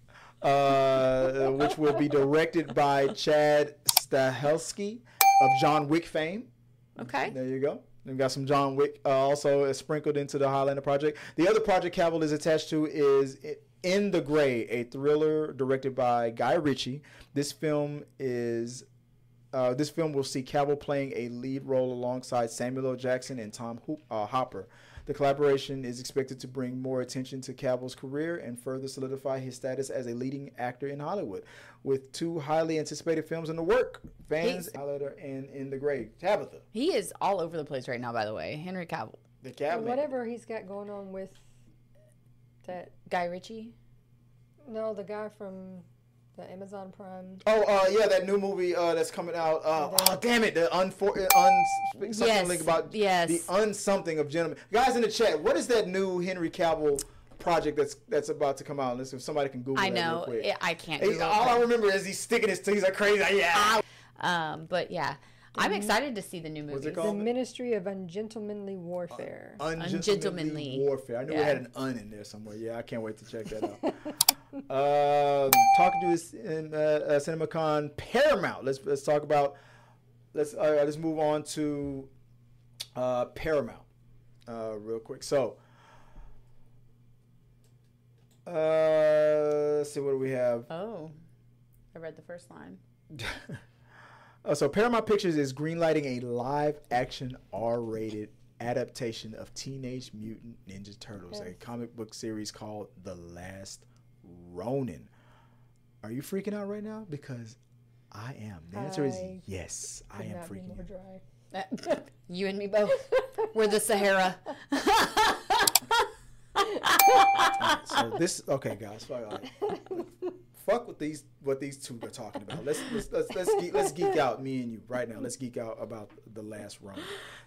Uh, which will be directed by Chad Stahelski of John Wick fame. Okay. There you go. We've got some John Wick uh, also uh, sprinkled into the Highlander project. The other project Cavill is attached to is In the Gray, a thriller directed by Guy Ritchie. This film is uh, this film will see Cavill playing a lead role alongside Samuel L. Jackson and Tom Ho- uh, Hopper. The collaboration is expected to bring more attention to Cavill's career and further solidify his status as a leading actor in Hollywood. With two highly anticipated films in the work, fans Highlander and In the Grave. Tabitha. He is all over the place right now, by the way. Henry Cavill. The Cavill. Whatever he's got going on with that. Guy Ritchie? No, the guy from the Amazon Prime. Oh, uh, yeah, that new movie uh, that's coming out. Uh, oh, damn it. The unfor- un- something Yes, like about yes. the unsomething of gentlemen. Guys in the chat, what is that new Henry Cavill project that's that's about to come out? Let's see if somebody can Google I that real know. quick. Yeah, I can't. He- Google all it. I remember is he's sticking his teeth like crazy. Like, yeah. Um, but yeah, I'm excited to see the new movie. What's it The called? Ministry of Ungentlemanly Warfare. Ungentlemanly Ungentlemanly. Warfare. I knew we Yeah. had an un in there somewhere. Yeah, I can't wait to check that out. uh, talking to this in uh, uh, CinemaCon Paramount. Let's let's talk about. Let's uh, let's move on to uh, Paramount uh, real quick. So, uh, let's see what do we have. Oh, I read the first line. Uh, so Paramount Pictures is greenlighting a live-action R-rated adaptation of Teenage Mutant Ninja Turtles, Yes. a comic book series called The Last Ronin. Are you freaking out right now? Because I am. The answer is I yes. I Could am not be freaking more out. dry. You and me both. We're the Sahara. So this, okay, guys. Fuck, like, fuck what these what these two are talking about. Let's let's let's let's geek, let's geek out, me and you, right now. Let's geek out about The Last Ronin.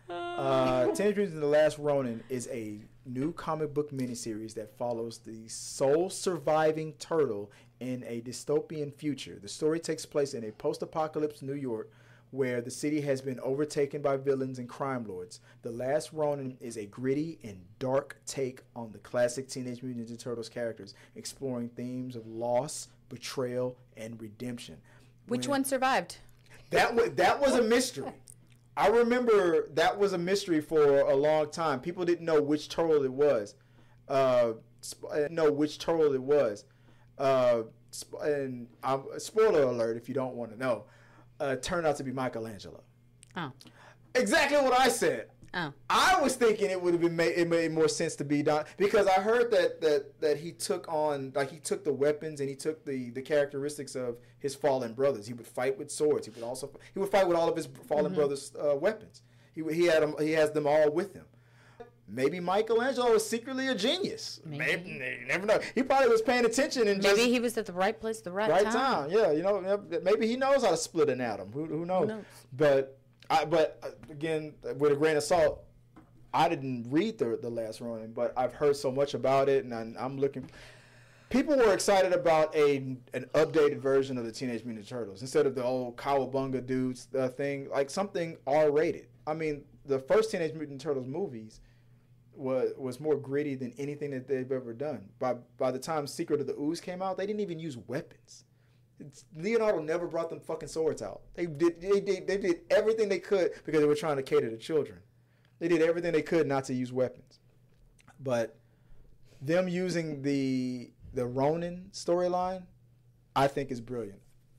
Uh, Teenage Mutant The Last Ronin is a new comic book miniseries that follows the sole surviving turtle in a dystopian future. The story takes place in a post-apocalypse New York where the city has been overtaken by villains and crime lords. The Last Ronin is a gritty and dark take on the classic Teenage Mutant Ninja Turtles characters, exploring themes of loss, betrayal, and redemption. Which When- one survived? That was that was a mystery. I remember that was a mystery for a long time. People didn't know which turtle it was. Uh, sp- uh, know which turtle it was. Uh, sp- and um, spoiler alert if you don't want to know. Uh, turned out to be Michelangelo. Oh. Exactly what I said. Oh. I was thinking it would have been made, it made more sense to be Don, because I heard that that that he took on, like, he took the weapons and he took the the characteristics of his fallen brothers. He would fight with swords. He would also he would fight with all of his fallen Mm-hmm. brothers' brothers' uh, weapons. He he had them, he has them all with him. Maybe Michelangelo was secretly a genius. Maybe. Maybe you never know. He probably was paying attention and just Maybe he was at the right place at the right, right time. time. Yeah, you know, maybe he knows how to split an atom. Who who knows? knows? But I but uh, again, with a grain of salt, I didn't read the the Last Ronin, but I've heard so much about it, and I'm, I'm looking. People were excited about a an updated version of the Teenage Mutant Ninja Turtles instead of the old Cowabunga dudes uh, thing, like something R-rated. I mean, the first Teenage Mutant Ninja Turtles movies was was more gritty than anything that they've ever done. By by the time Secret of the Ooze came out, they didn't even use weapons. It's, Leonardo never brought them fucking swords out. They did they, did they did everything they could because they were trying to cater to children. They did everything they could not to use weapons. But them using the the Ronin storyline, I think is brilliant.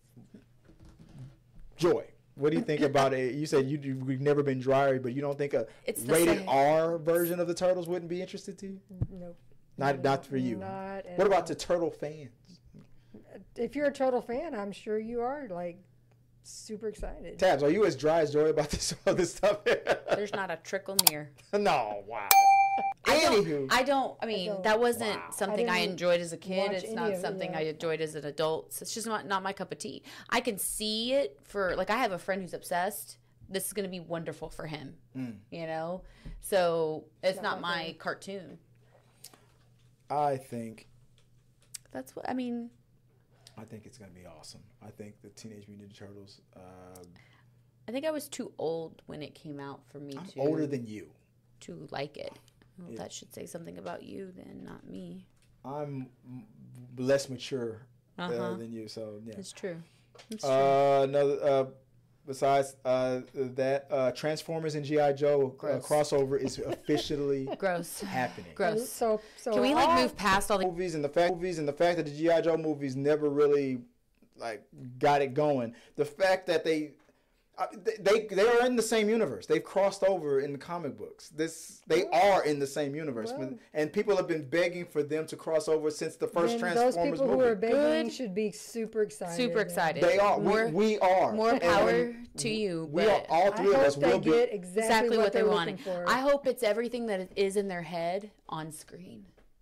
Joy, what do you think about it? You said you, you we've never been dry, but you don't think a It's the rated same. R version of the Turtles wouldn't be interested to you? Nope. Not No, not for you. Not at What about all. the Turtle fans? If you're a Turtle fan, I'm sure you are like super excited. Tabs, are you as dry as Joy about this all this stuff? There's not a trickle near. No, wow. I don't, Anywho, I don't, I mean, don't- that wasn't Wow. something I I, didn't enjoyed as a kid. watch It's any not of it, something yeah. I enjoyed as an adult. So it's just not, not my cup of tea. I can see it for, like, I have a friend who's obsessed. This is going to be wonderful for him, Mm. you know? So it's Not not my my thing. cartoon. I think That's what, I mean, I think it's gonna be awesome. I think the Teenage Mutant Ninja Turtles. Uh, I think I was too old when it came out for me I'm to, older than you. to like it. Well, Yeah. that should say something about you then, not me. I'm m- less mature uh, Uh-huh. than you, so yeah. It's true. It's true. Uh, another. Uh, besides uh, that, uh, Transformers and G I Joe uh, Gross. crossover is officially Gross. happening. Gross. So, so Can we, like, all- move past all the Movies and the fact movies and the fact that the G I Joe movies never really like got it going. The fact that they Uh, they they are in the same universe. They've crossed over in the comic books. This they are in the same universe, Well, and people have been begging for them to cross over since the first Then Transformers those people movie. who are begging Good. should be super excited. Super then. excited. They are. More, we, we are. more And power to you. We are. but All I three of hope us they will be get exactly, exactly what, what they they're wanted. looking for. I hope it's everything that is in their head on screen.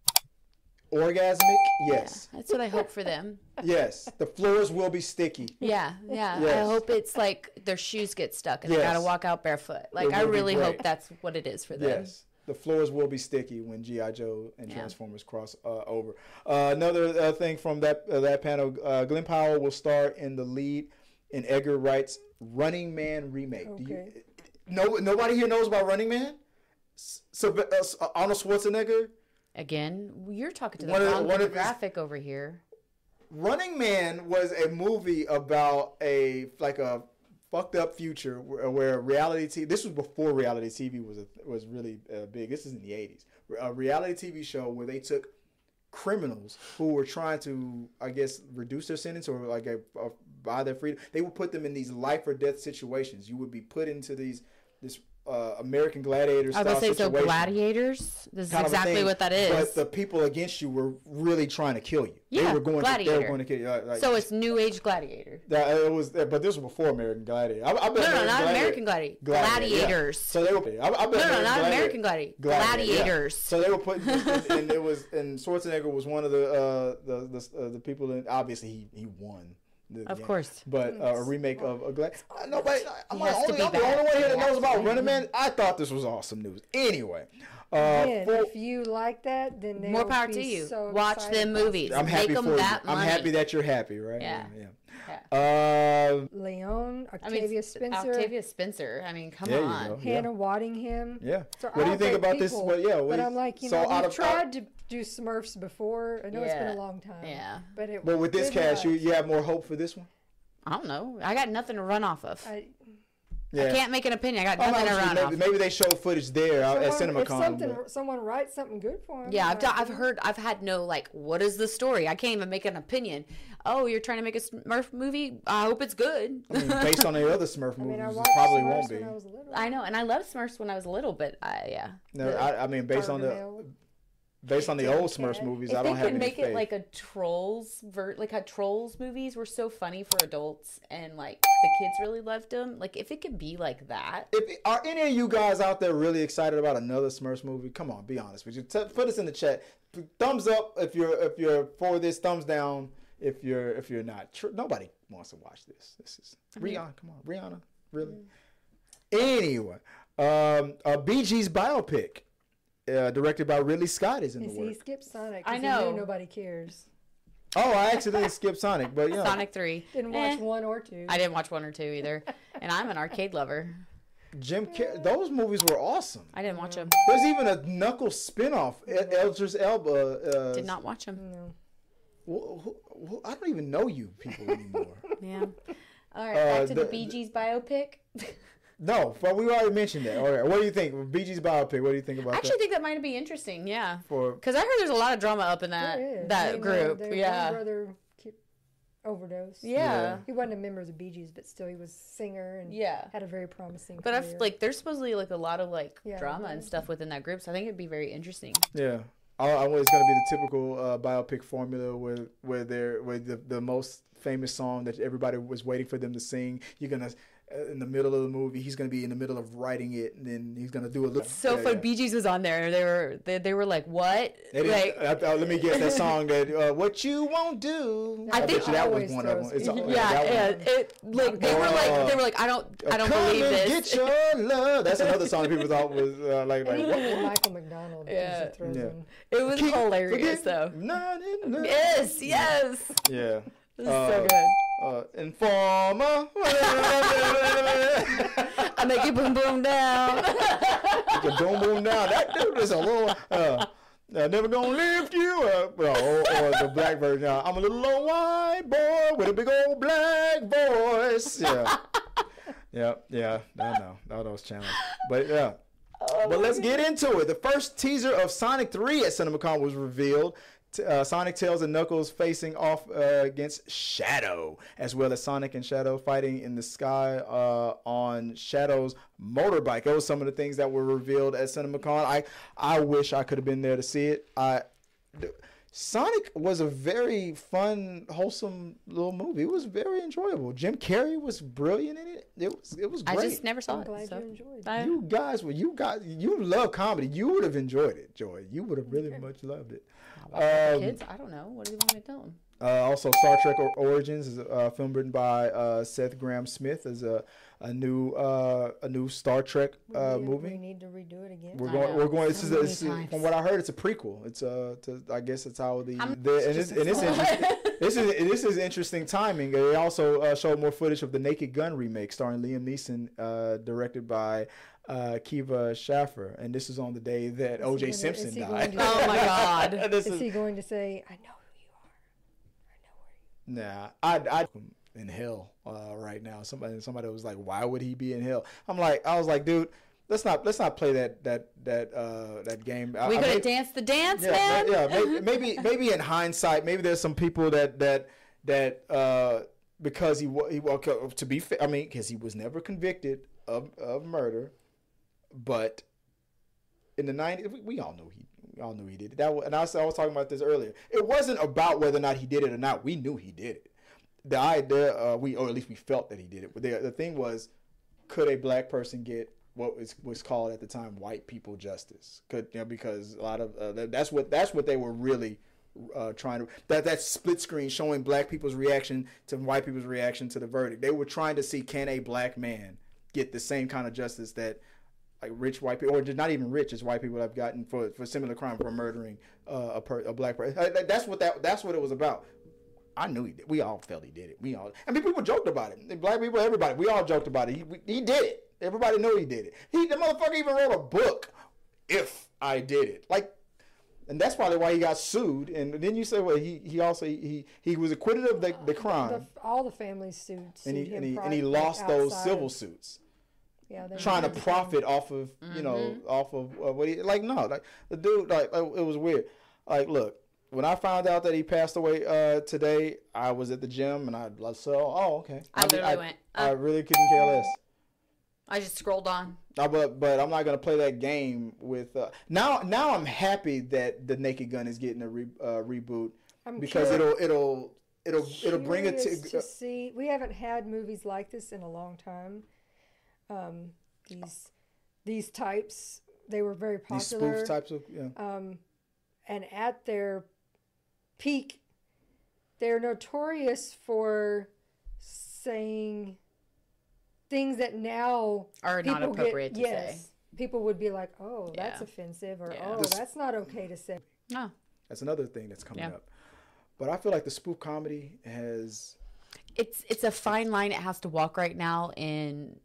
orgasmic. Yes, That's what I hope for them. yes. The floors will be sticky. Yeah, yeah. I Yes. hope it's like their shoes get stuck and they Yes. gotta walk out barefoot. Like It I will be really great. hope that's what it is for them. Yes. The floors will be sticky when G I. Joe and Yeah. Transformers cross uh, over. Uh, another uh, thing from that uh, that panel, uh, Glenn Powell will star in the lead in Edgar Wright's Running Man remake. Do you, Okay. no, nobody here knows about Running Man? So, uh, Arnold Schwarzenegger? Again, you're talking to the One of the- wrong one of his- demographic over here. Running Man was a movie about a like a fucked up future where, where reality T V. This was before reality T V was a, was really uh, big. This is in the eighties. A reality T V show where they took criminals who were trying to, I guess, reduce their sentence or like a, a, buy their freedom. They would put them in these life or death situations. You would be put into these this uh, American Gladiator I style was gonna say, so situation. gladiators? This is kind of a exactly thing, what that is. But the people against you were really trying to kill you. Yeah, they were going to. They gladiator. were going to kill you. Like, so it's New Age gladiator. that it was, but this was before American Gladiator. I, I bet No, no, American not Gladiator- American gladi- Gladiator, yeah. gladiators. So they were. I, I bet No, no, American not Gladiator- American gladi- Gladiator, yeah. gladiators. So they were putting, and, and it was, and Schwarzenegger was one of the uh, the the, uh, the people. In, obviously, he he won. The Of game. course. But uh, a remake of a Glad. Nobody. I'm, He the has to only, be I'm the bad. only one here that He has knows to about be. Running Man. I thought this was awesome news. Anyway, uh, Again, for- if you like that, then they'll More power be to you. So Watch excited them about movies. I'm Make happy them for you. that I'm money. happy that you're happy, right? Yeah. Yeah. Yeah. Uh, Leon, I mean, Octavia Spencer, Octavia Spencer. I mean, come There you on. go. Hannah Waddingham. yeah. So What do you all think great about this? people. Well, yeah. what But do you- I'm like, you so know, out we've of- tried to do Smurfs before. I know it's been Yeah. a long time. Yeah. But it. But with this did cast, you, not. you have more hope for this one? I don't know. I got nothing to run off of. I, Yeah. can't make an opinion. I got Oh, nothing to no, run maybe, off. maybe they showed footage there out at Someone- if CinemaCon. something, but- someone writes something good for him. Yeah, I've, like, I've heard, I've had no, like, what is the story? I can't even make an opinion. Oh, you're trying to make a Smurf movie? I hope it's good. I mean, based on the other Smurf I movies, mean, I it watched probably Smurfs won't be. when I was little. I know, and I loved Smurfs when I was little, but I, yeah. No, The- I, I mean, based on the Gargamel. based on the Jack old Smurfs Cat. movies, If I they don't have could any make faith. it like a Trolls, ver- like how Trolls movies were so funny for adults, and like the kids really loved them. Like if it could be like that, If are any of you guys out there really excited about another Smurfs movie? Come on, be honest with you. T- put us in the chat. P- Thumbs up if you're if you're for this. Thumbs down if you're if you're not. Tr- nobody wants to watch this. This is Rihanna. Come on, Rihanna. Really? Anyway, um, a Bee Gees biopic, uh, directed by Ridley Scott, is in You the see, he works. skipped Sonic. I 'cause he knew know. nobody cares. Oh, I accidentally skipped Sonic, but yeah, Sonic three. Didn't watch Eh, one or two. I didn't watch one or two either, and I'm an arcade lover. Jim Car- those movies were awesome. I didn't watch them. There's even a Knuckles spinoff. El- Eldris Elba. Uh, Did not watch them. No. wh- wh- wh- I don't even know you people anymore. Yeah. All right, Uh, back to the, the- Bee Gees biopic. No, but we already mentioned that. All right, what do you think? Bee Gees biopic. What do you think about I actually that? think that might be interesting. Yeah. For Because I heard there's a lot of drama up in that There is. that I mean, group. their- their Yeah. One brother ki- overdosed. yeah. He wasn't a member of the Bee Gees, but still he was a singer and Yeah. had a very promising But career. I've like there's supposedly like a lot of like Yeah, drama and there stuff within that group, so I think it'd be very interesting. yeah, I, I it's gonna be the typical uh, biopic formula where where they're where the the most famous song that everybody was waiting for them to sing. You're gonna. Uh, in the middle of the movie, he's gonna be in the middle of writing it, and then he's gonna do a little. So yeah, fun. yeah. Bee Gees was on there. They were they, they were like, what? They didn't- Like, I, I, let me guess that song that uh, what you won't do. I bet think you that was always one of them. throws It's, people. uh, yeah, that yeah. one. It like they were like they were like I don't I don't Come believe and this. Get your love. That's another song people thought was uh, like and like. even What? with Michael McDonald Yeah. usually throws Yeah. in. It was Keep hilarious forgetting- though. Na, na, na. Yes, yes. Yeah. This is Uh, so good. Uh, Informer. I make it boom boom down. The boom boom down. That dude is a little. Uh, uh, never gonna lift you up. Well, or, or the black version. Uh, I'm a little old white boy with a big old black voice. Yeah. Yeah, yeah. I know. All those channels. But yeah. Oh But let's get into it. The first teaser of Sonic three at CinemaCon was revealed. uh, Sonic, Tails, and Knuckles facing off uh, against Shadow, as well as Sonic and Shadow fighting in the sky uh, on Shadow's motorbike. Those were some of the things that were revealed at CinemaCon. I I wish I could have been there to see it. I. Th- Sonic was a very fun, wholesome little movie. It was very enjoyable. Jim Carrey was brilliant in it. It was it was great. I just never saw I'm it. glad so. you enjoyed it. I- You guys, well, you guys, you love comedy. You would have enjoyed it, Joy. You would have really much loved it. I'll watch it for Um, kids, I don't know. What do you want me to tell them? Uh, also, Star Trek Or- Origins is a uh, film written by uh, Seth Grahame-Smith. Is a a new uh, a new Star Trek uh, we, We movie. need to redo it again. We're I going. know, We're going. This so is, many this is times. from what I heard. It's a prequel. It's uh. To, I guess it's how the, I'm- the and it's this just and this a interesting. This is this is interesting timing. They also uh, showed more footage of the Naked Gun remake starring Liam Neeson, uh, directed by uh, Kiva Schaffer, and this is on the day that Is O he J gonna- Simpson is he died. going to- Oh my God. This Is is, he going to say, "I know who you are. I know where you"? Nah, I I in hell uh, right now. Somebody somebody was like, why would he be in hell? I'm like, I was like, dude, let's not let's not play that that that uh, that game. I, We I gonna may- dance the dance, yeah, man? ma- yeah. Maybe, maybe maybe in hindsight, maybe there's some people that that that uh, because he wa- he well, to be fair, I mean, because he was never convicted of of murder, but in the nineties, we, we all know he. We all knew he did it. That was, and I was, I was talking about this earlier. It wasn't about whether or not he did it or not. We knew he did it. The idea, uh, we or at least we felt that he did it. But the, the thing was, could a black person get what was was called at the time white people justice? Could you know, because a lot of uh, that- that's what that's what they were really uh, trying to that that split screen showing black people's reaction to white people's reaction to the verdict. They were trying to see, can a black man get the same kind of justice that like rich white people, or just not even rich, as white people have gotten for, for similar crime, for murdering uh, a, per, a black person. That's what that that's what it was about. I knew he did. We all felt he did it. We all. I mean, people joked about it. Black people, everybody. We all joked about it. He, we, he did it. Everybody knew he did it. He, the motherfucker, even wrote a book. If I did it, like, and that's probably why he got sued. And then you say, well, he he also he he was acquitted of the, the crime, The, all the families sued, sued and he him and he, pri- and he like, lost those outside civil of- suits. Yeah, they Trying to were- profit off of you know off of uh, what he like no like the dude like, like it was weird. Like, look, when I found out that he passed away uh, today, I was at the gym and I like so oh okay I did- literally went, I uh. really couldn't care less. I just scrolled on. No, but but I'm not gonna play that game with uh, now now I'm happy that the Naked Gun is getting a re, uh, reboot I'm because curi- it'll it'll it'll it'll bring it curious to. to see. We haven't had movies like this in a long time. Um, these these types, they were very these popular. spoof types of yeah. Um, and at their peak, they're notorious for saying things that now Are not people appropriate get, to yes, say. people would be like, "Oh, that's Yeah. offensive," or Yeah. "Oh, This- that's not okay to say." No. That's another thing that's coming Yeah. up. But I feel like the spoof comedy has. It's it's a fine line it has to walk right now in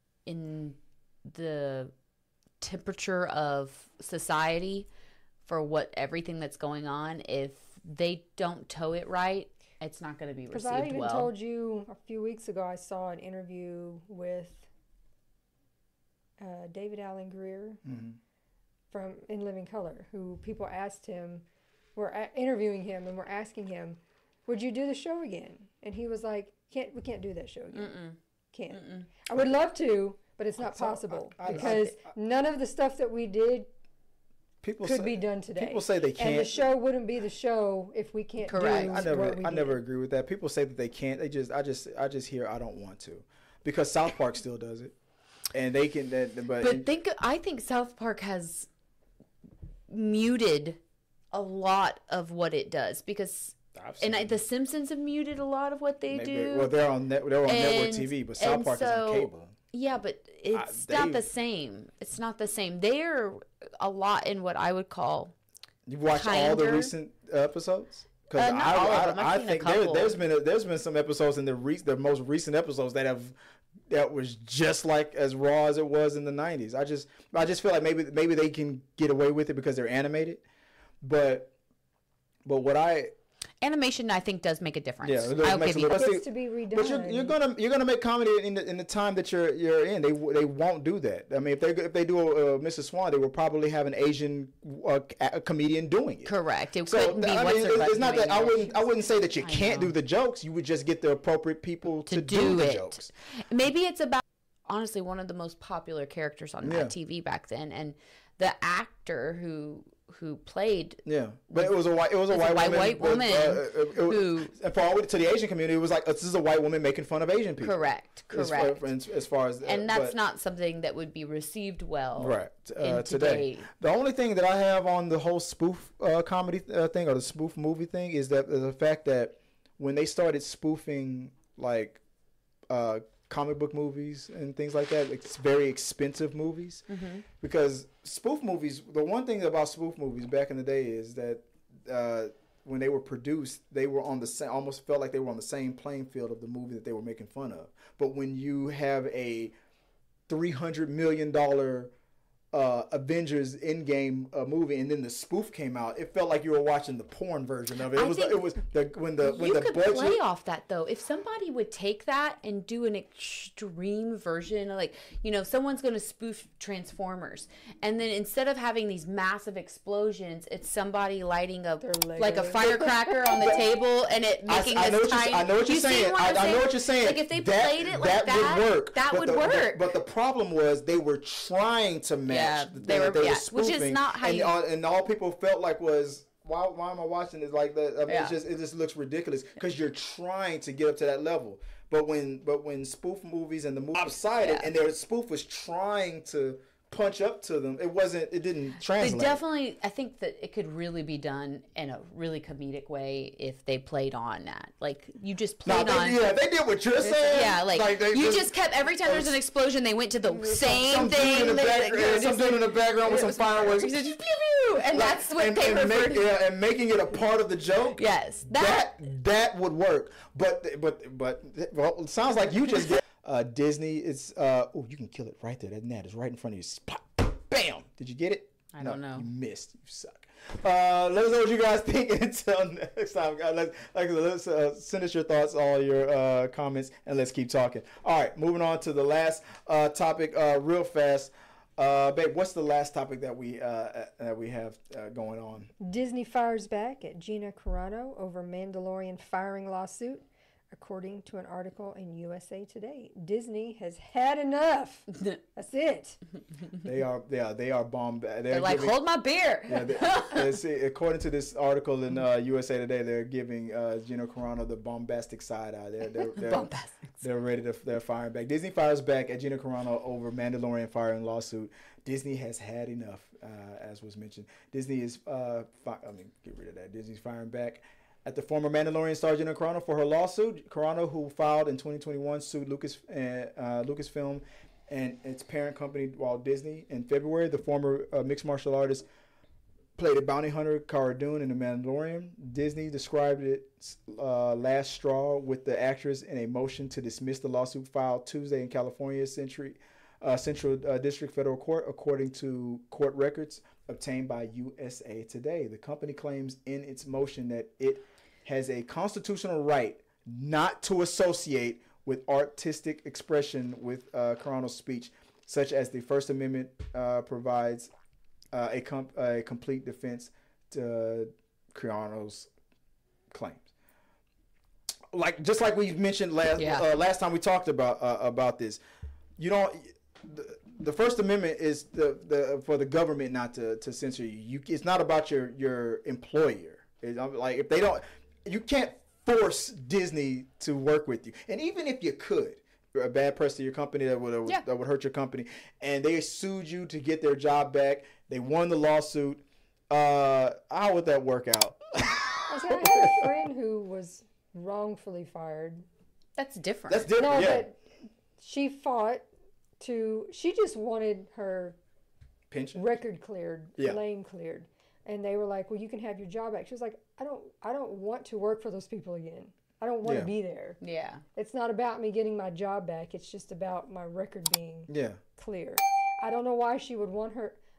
in the temperature of society for what everything that's going on. If they don't toe it right, it's not going to be Because I received even well. told you a few weeks ago, I saw an interview with uh, David Allen Greer Mhm. from In Living Color, who people asked him, were a- interviewing him and were asking him, "Would you do the show again?" And he was like, "Can't we can't do that show again? Mm-mm. Can't. Mm-mm. I would love to, but it's not So, I- possible I- I- because I- none of the stuff that we did People could say, be done today. People say they and the can't. show wouldn't be the show if we can't Correct. do I never, what we I never did. agree with that. People say that they can't. They just, I just, I just hear I don't want to, because South Park still does it, and they can. That, but But think I think South Park has muted a lot of what it does because I've and I, seen- the Simpsons have muted a lot of what they maybe- do. Well, they're on net, they're on network And- T V, but South and Park is so- on cable. Yeah, but it's they- not the same. It's not the same. They're a lot in what I would call You've watched all the kinder. recent episodes? Because Uh, not I, all of I, them. I've I seen a think there, couple. there's been a, there's been some episodes in the re- the most recent episodes that have that was just like as raw as it was in the nineties. I just I just feel like maybe maybe they can get away with it because they're animated, but but what I animation, I think, does make a difference. Yeah, it I'll makes give a you little- that. It see, gets to be redone. But you're, you're gonna you're gonna make comedy in the in the time that you're you're in. They they won't do that. I mean, if they if they do a, uh, missus Swan, they will probably have an Asian uh, a comedian doing it. Correct. It So couldn't be I what's mean, her it's, butt it's not doing that I it. wouldn't I wouldn't say that you I can't know. do the jokes. You would just get the appropriate people to, to do, do the it. jokes. Maybe it's about honestly one of the most popular characters on Yeah. Mad T V back then, and the actor who who played Yeah, but it was a white it was a It's a white white- woman. white but, woman uh, it- it was- who- and for all to the Asian community, it was like this is a white woman making fun of Asian people. correct, As far- correct, As, as far as and uh, that's but- not something that would be received well. right in uh, today. today. The only thing that I have on the whole spoof uh, comedy uh, thing or the spoof movie thing is that the fact that when they started spoofing like uh, comic book movies and things like that, it's very expensive movies Mm-hmm. because spoof movies. The one thing about spoof movies back in the day is that uh, when they were produced, they were on the same. Almost felt like they were on the same playing field of the movie that they were making fun of. But when you have a three hundred million dollar uh, Avengers Endgame uh, movie, and then the spoof came out, it felt like you were watching the porn version of it. It I was think it was the when the when You the could budget. play off that though. If somebody would take that and do an extreme version, like you know, someone's going to spoof Transformers, and then instead of having these massive explosions, it's somebody lighting a Their like a Legos. firecracker on the table and it I, making I know this what tiny. you're, I know what you're You see saying. what I, I'm I know saying? what you're saying. Like if they that, played it like that, would work. that But would the, work. But, but the problem was they were trying to match Yeah, the they thing that were- they yeah, were which is spoofing, not how and, you- all, and all people felt like was. Why, why am I watching this like that? I mean, Yeah. it's just it just looks ridiculous because you're trying to get up to that level. But when but when spoof movies and the movie sided Yeah. and their spoof was trying to punch up to them, it wasn't. It didn't They translate. definitely, I think that it could really be done in a really comedic way if they played on that. Like you just no, played they, on. yeah, they did what you're saying. Yeah, like, they you just kept every time there's an explosion, they went to the same some thing. dude in the they- background, they- yeah, some dude in the background with some fireworks. He said, just pew pew, and Like, that's what and, they and, referred make, to. yeah, and making it a part of the joke. Yes, that, that that would work. But but but well, it sounds like you just get uh, Disney. It's uh, oh, you can kill it right there. That net is right in front of you. Spot, bam. Did you get it? I don't know. You missed. You suck. Uh, let us know what you guys think. Until next time, guys. Let's, like, let's uh, send us your thoughts, all your uh, comments, and let's keep talking. All right, moving on to the last uh, topic, uh, real fast. Uh, babe, what's the last topic that we uh, that we have uh, going on? Disney fires back at Gina Carano over Mandalorian firing lawsuit, according to an article in U S A Today. Disney has had enough. That's it. They are, they are, they are bomb. They're, they're like, giving- hold my beer. Yeah, they, they see, according to this article in uh, U S A Today, they're giving uh, Gina Carano the bombastic side eye. They're they're, they're, Bombastic. they're ready to they're firing back. Disney fires back at Gina Carano over Mandalorian firing lawsuit. Disney has had enough, uh, as was mentioned. Disney is uh, fi- I mean, get rid of that. Disney's firing back at the former Mandalorian star Gina Carano for her lawsuit. Carano, who filed in twenty twenty-one, sued Lucas uh, uh, Lucasfilm and its parent company, Walt Disney. In February, the former uh, mixed martial artist played a bounty hunter, Cara Dune, in The Mandalorian. Disney described its uh, last straw with the actress in a motion to dismiss the lawsuit filed Tuesday in California Century, uh, Central uh, District Federal Court, according to court records obtained by U S A Today. The company claims in its motion that it has a constitutional right not to associate with artistic expression with uh, Carano's speech, such as the First Amendment uh, provides uh, a, com- a complete defense to Carano's claims. Like just like we mentioned last Yeah. uh, last time we talked about uh, about this, you don't. The, the First Amendment is the, the for the government not to, to censor you. you. It's not about your your employer. It's like if they don't, you can't force Disney to work with you. And even if you could, a bad press to your company that would Yeah. that would hurt your company, and they sued you to get their job back. They won the lawsuit. Uh, how would that work out? I said, I had a friend who was wrongfully fired. That's different. That's different. No, yeah. but she fought to, she just wanted her Pension. record cleared, Yeah. name cleared. And they were like, well, you can have your job back. She was like, I don't, I don't want to work for those people again. I don't want Yeah. to be there. yeah. It's not about me getting my job back. It's just about my record being Yeah. clear. I don't know why she would want her.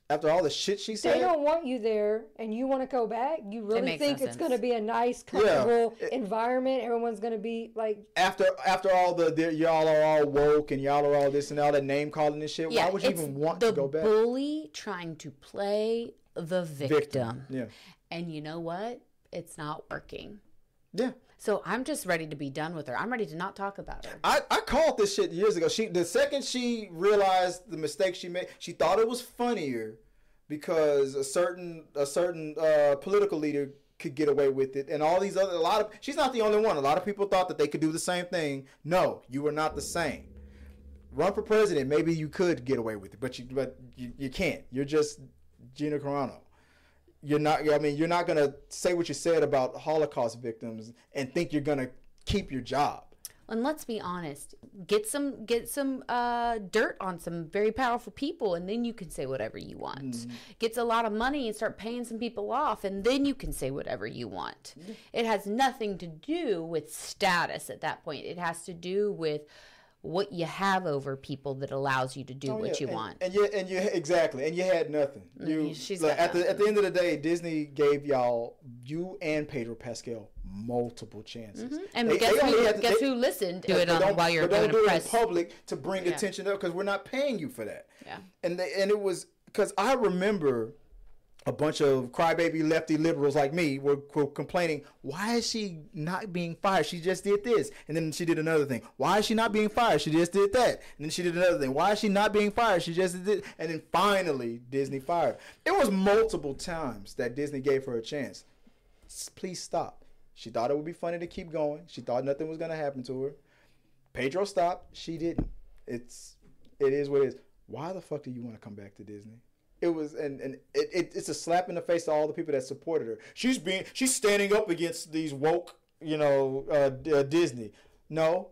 After all the shit she said, they don't want you there, and you want to go back. You really makes think no it's sense. going to be a nice, comfortable Yeah. environment? Everyone's going to be like, after after all the, the y'all are all woke and y'all are all this and all that name calling and shit. Yeah, why would you it's even want the to go back? bully trying to play the victim. Yeah, And you know what? It's not working. yeah. So I'm just ready to be done with her. I'm ready to not talk about her. I, I called this shit years ago. She the second she realized the mistake she made, she thought it was funnier because a certain a certain uh, political leader could get away with it, and all these other a lot of she's not the only one. A lot of people thought that they could do the same thing. No, you are not the same. Run for president, maybe you could get away with it, but you but you, you can't. You're just Gina Carano. You're not. I mean, you're not gonna say what you said about Holocaust victims and think you're gonna keep your job. And let's be honest, get some get some uh, dirt on some very powerful people, and then you can say whatever you want. Mm-hmm. Get a lot of money and start paying some people off, and then you can say whatever you want. Mm-hmm. It has nothing to do with status at that point. It has to do with what you have over people that allows you to do Oh, what yeah. you and, want. And you and you exactly, and you had nothing. You she's look, got at the nothing. at the end of the day, Disney gave y'all you and Pedro Pascal multiple chances. And They- guess, they only who, had to- guess they- who listened to But it on don't- while you're but don't doing do a it in press? public to bring Yeah. attention up because we're not paying you for that. Yeah. And they, and it was because I remember a bunch of crybaby lefty liberals like me were, were complaining, why is she not being fired? She just did this. And then she did another thing. Why is she not being fired? She just did that. And then she did another thing. Why is she not being fired? She just did it. And then finally, Disney fired. It was multiple times that Disney gave her a chance. S- Please stop. She thought it would be funny to keep going. She thought nothing was going to happen to her. Pedro stopped. She didn't. It's, it is what it is. Why the fuck do you want to come back to Disney? It was, and, and it, it, it's a slap in the face to all the people that supported her. She's being, she's standing up against these woke, you know, uh, uh, Disney. No,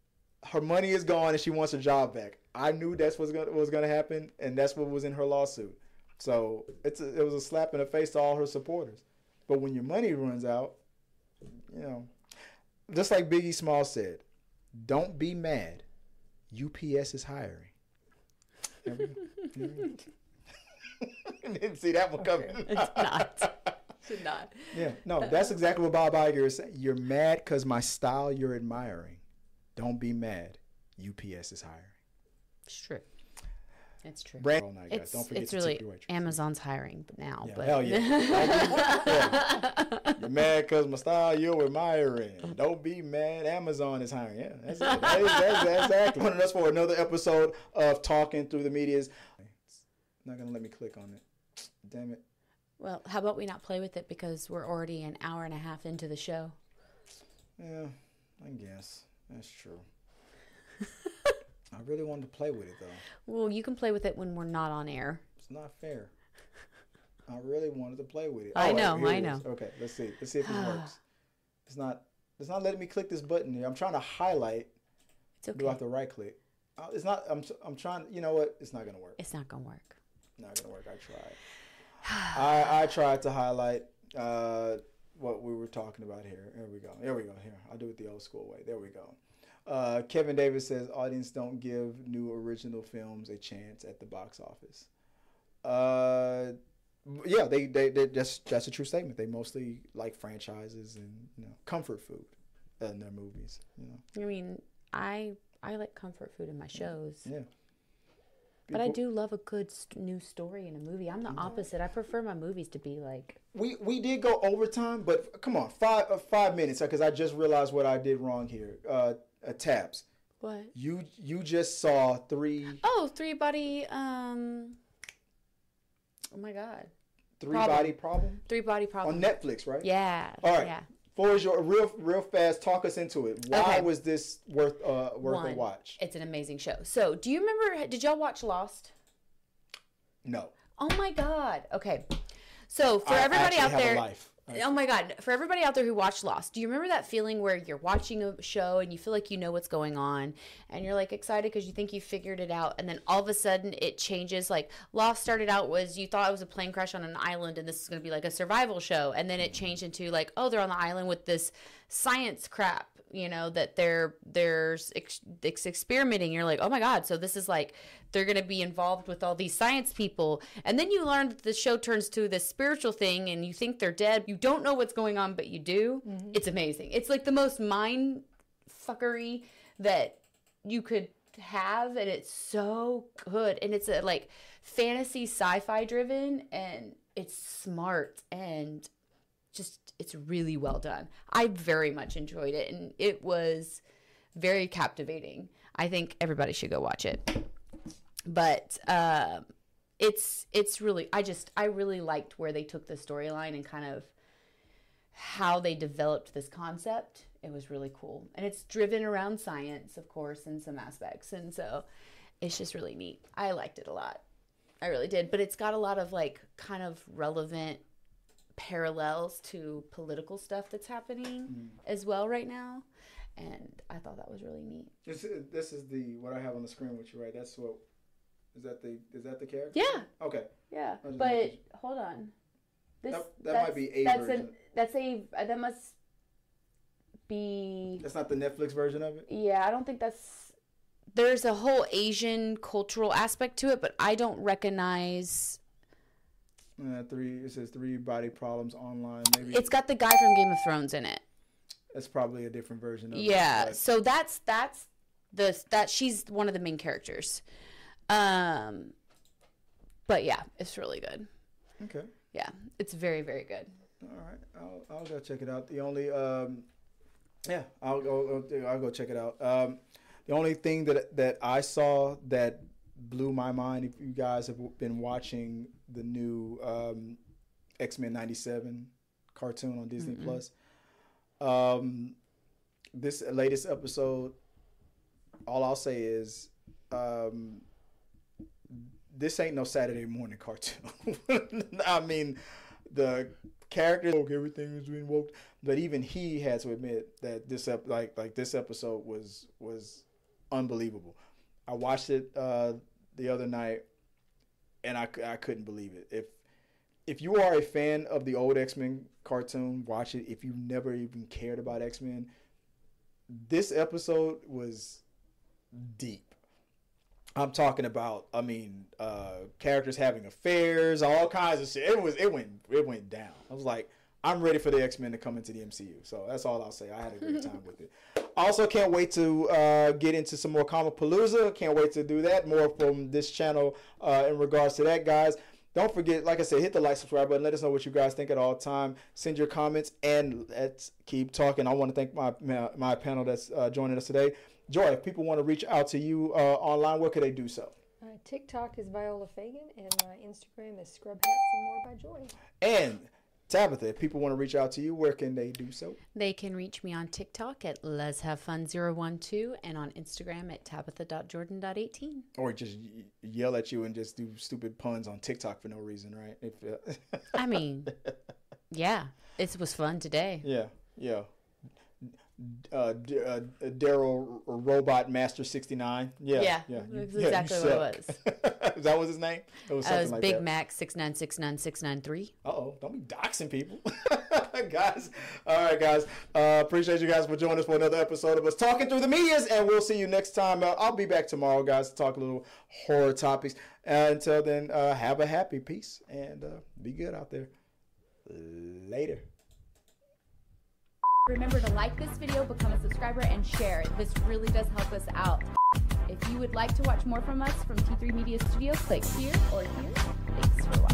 her money is gone and she wants her job back. I knew that's what's gonna was gonna happen, and that's what was in her lawsuit. So it's a, it was a slap in the face to all her supporters. But when your money runs out, you know, just like Biggie Smalls said, don't be mad. U P S is hiring. Didn't see that one coming. It's not. It's not. Yeah, no, that's exactly what Bob Iger is saying. You're mad because my style you're admiring. Don't be mad. U P S is hiring. It's true. It's true. Brand all night, guys. It's, Don't forget it's to really tip your waitress. Amazon's hiring now, Yeah, but hell yeah. yeah. You're mad because my style you're admiring. Don't be mad. Amazon is hiring. Yeah, that's it. That is, that's, that's exactly. Joining us for another episode of Talking Through the Medias. It's not going to let me click on it. Damn it. Well, how about we not play with it because we're already an hour and a half into the show. Yeah, I guess. That's true. I really wanted to play with it, though. Well, you can play with it when we're not on air. It's not fair. I really wanted to play with it. I Oh, know, here it I is. know. Okay, let's see. Let's see if it works. It's not. It's not letting me click this button here. I'm trying to highlight. It's okay. Do I have to right click? Uh, it's not. I'm. I'm trying. You know what? It's not gonna work. It's not gonna work. Not gonna work. I tried. I I tried to highlight uh, what we were talking about here. Here we go. Here we go. Here, I'll do it the old school way. There we go. Uh, Kevin Davis says audience don't give new original films a chance at the box office. Uh, yeah, they, they they that's that's a true statement. They mostly like franchises and you know comfort food in their movies. You know. I mean, I I like comfort food in my shows. Yeah. But I do love a good st- new story in a movie. I'm the opposite. I prefer my movies to be like. We we did go overtime, but come on, five uh, five minutes because I just realized what I did wrong here. Uh, uh Tabs. What? You you just saw three Oh, three body. Um. Oh my God. three Problem. body problem Three body problem. on Netflix, right? Yeah. All right. Yeah. Floor is your real real fast. Talk us into it. Why Okay. was this worth uh worth One, a watch? It's an amazing show. So, do you remember? Did y'all watch Lost? No. Oh my God. Okay. So for I everybody actually out have a there, life. oh my God, for everybody out there who watched Lost, do you remember that feeling where you're watching a show and you feel like you know what's going on and you're like excited because you think you figured it out, and then all of a sudden it changes? Like Lost started out was you thought it was a plane crash on an island and this is going to be like a survival show, and then it changed into like, oh, they're on the island with this science crap you know, that they're there's ex, ex experimenting. You're like, oh my God, so this is like they're going to be involved with all these science people. And then you learn that the show turns to this spiritual thing and you think they're dead. You don't know what's going on, but you do. Mm-hmm. It's amazing. It's like the most mind fuckery that you could have, and it's so good. And it's a like fantasy sci-fi driven, and it's smart, and just it's really well done. I very much enjoyed it, and it was very captivating. I think everybody should go watch it. But uh, it's it's really I just I really liked where they took the storyline and kind of how they developed this concept. It was really cool. And it's driven around science, of course, in some aspects. And so it's just really neat. I liked it a lot. I really did. But it's got a lot of, like, kind of relevant parallels to political stuff that's happening mm. as well right now. And I thought that was really neat. This is, this is the, what I have on the screen with you, right? That's what, is that the, is that the character? Yeah. Okay. Yeah. But, hold on. This, that that might be a that's version. An, that's a, that must be... That's not the Netflix version of it? Yeah, I don't think that's... There's a whole Asian cultural aspect to it, but I don't recognize... Uh, three. It says three body problems online. Maybe it's got the guy from Game of Thrones in it. That's probably a different version of yeah, it. Yeah, so that's that's the that she's one of the main characters. Um, but yeah, it's really good. Okay. Yeah, it's very very good. All right, I'll I'll go check it out. The only um, yeah, I'll go I'll go check it out. Um, the only thing that that I saw that blew my mind, if you guys have been watching the new um, X-Men ninety-seven cartoon on Disney Mm-mm. Plus, um, this latest episode, all I'll say is um, this ain't no Saturday morning cartoon. I mean, the characters, everything is being woke, but even he had to admit that this ep- like like this episode was was unbelievable. I watched it uh, the other night, and I, I couldn't believe it. If if you are a fan of the old X-Men cartoon, watch it. If you never even cared about X-Men, this episode was deep. I'm talking about, I mean, uh, characters having affairs, all kinds of shit. It was it went it went down. I was like, I'm ready for the X-Men to come into the M C U. So that's all I'll say. I had a great time with it. Also, can't wait to uh, get into some more Comic Palooza. Can't wait to do that. More from this channel uh, in regards to that, guys. Don't forget, like I said, hit the like, subscribe button. Let us know what you guys think at all time. Send your comments, and let's keep talking. I want to thank my my, my panel that's uh, joining us today. Joy, if people want to reach out to you uh, online, where could they do so? Uh, TikTok is Viola Fagan, and my Instagram is Scrub Hats and More by Joy. And Tabitha, if people want to reach out to you, where can they do so? They can reach me on TikTok at Let's Have Fun zero one two and on Instagram at tabitha dot jordan dot eighteen. Or just yell at you and just do stupid puns on TikTok for no reason, right? If, uh... I mean, yeah, it was fun today. Yeah, yeah. Uh, D- uh, Daryl Robot Master sixty-nine. Yeah, yeah, yeah. That's you, exactly yeah, what it was. Is that was his name? It was something uh, it was like Big that. Mac six nine six nine six nine three. Uh oh, don't be doxing people, guys. All right, guys. Uh, appreciate you guys for joining us for another episode of us talking through the medias, and we'll see you next time. Uh, I'll be back tomorrow, guys, to talk a little horror topics. Uh, until then, uh, have a happy peace and uh, be good out there. Later. Remember to like this video, become a subscriber, and share. This really does help us out. If you would like to watch more from us from T three Media Studio, click here or here. Thanks for watching.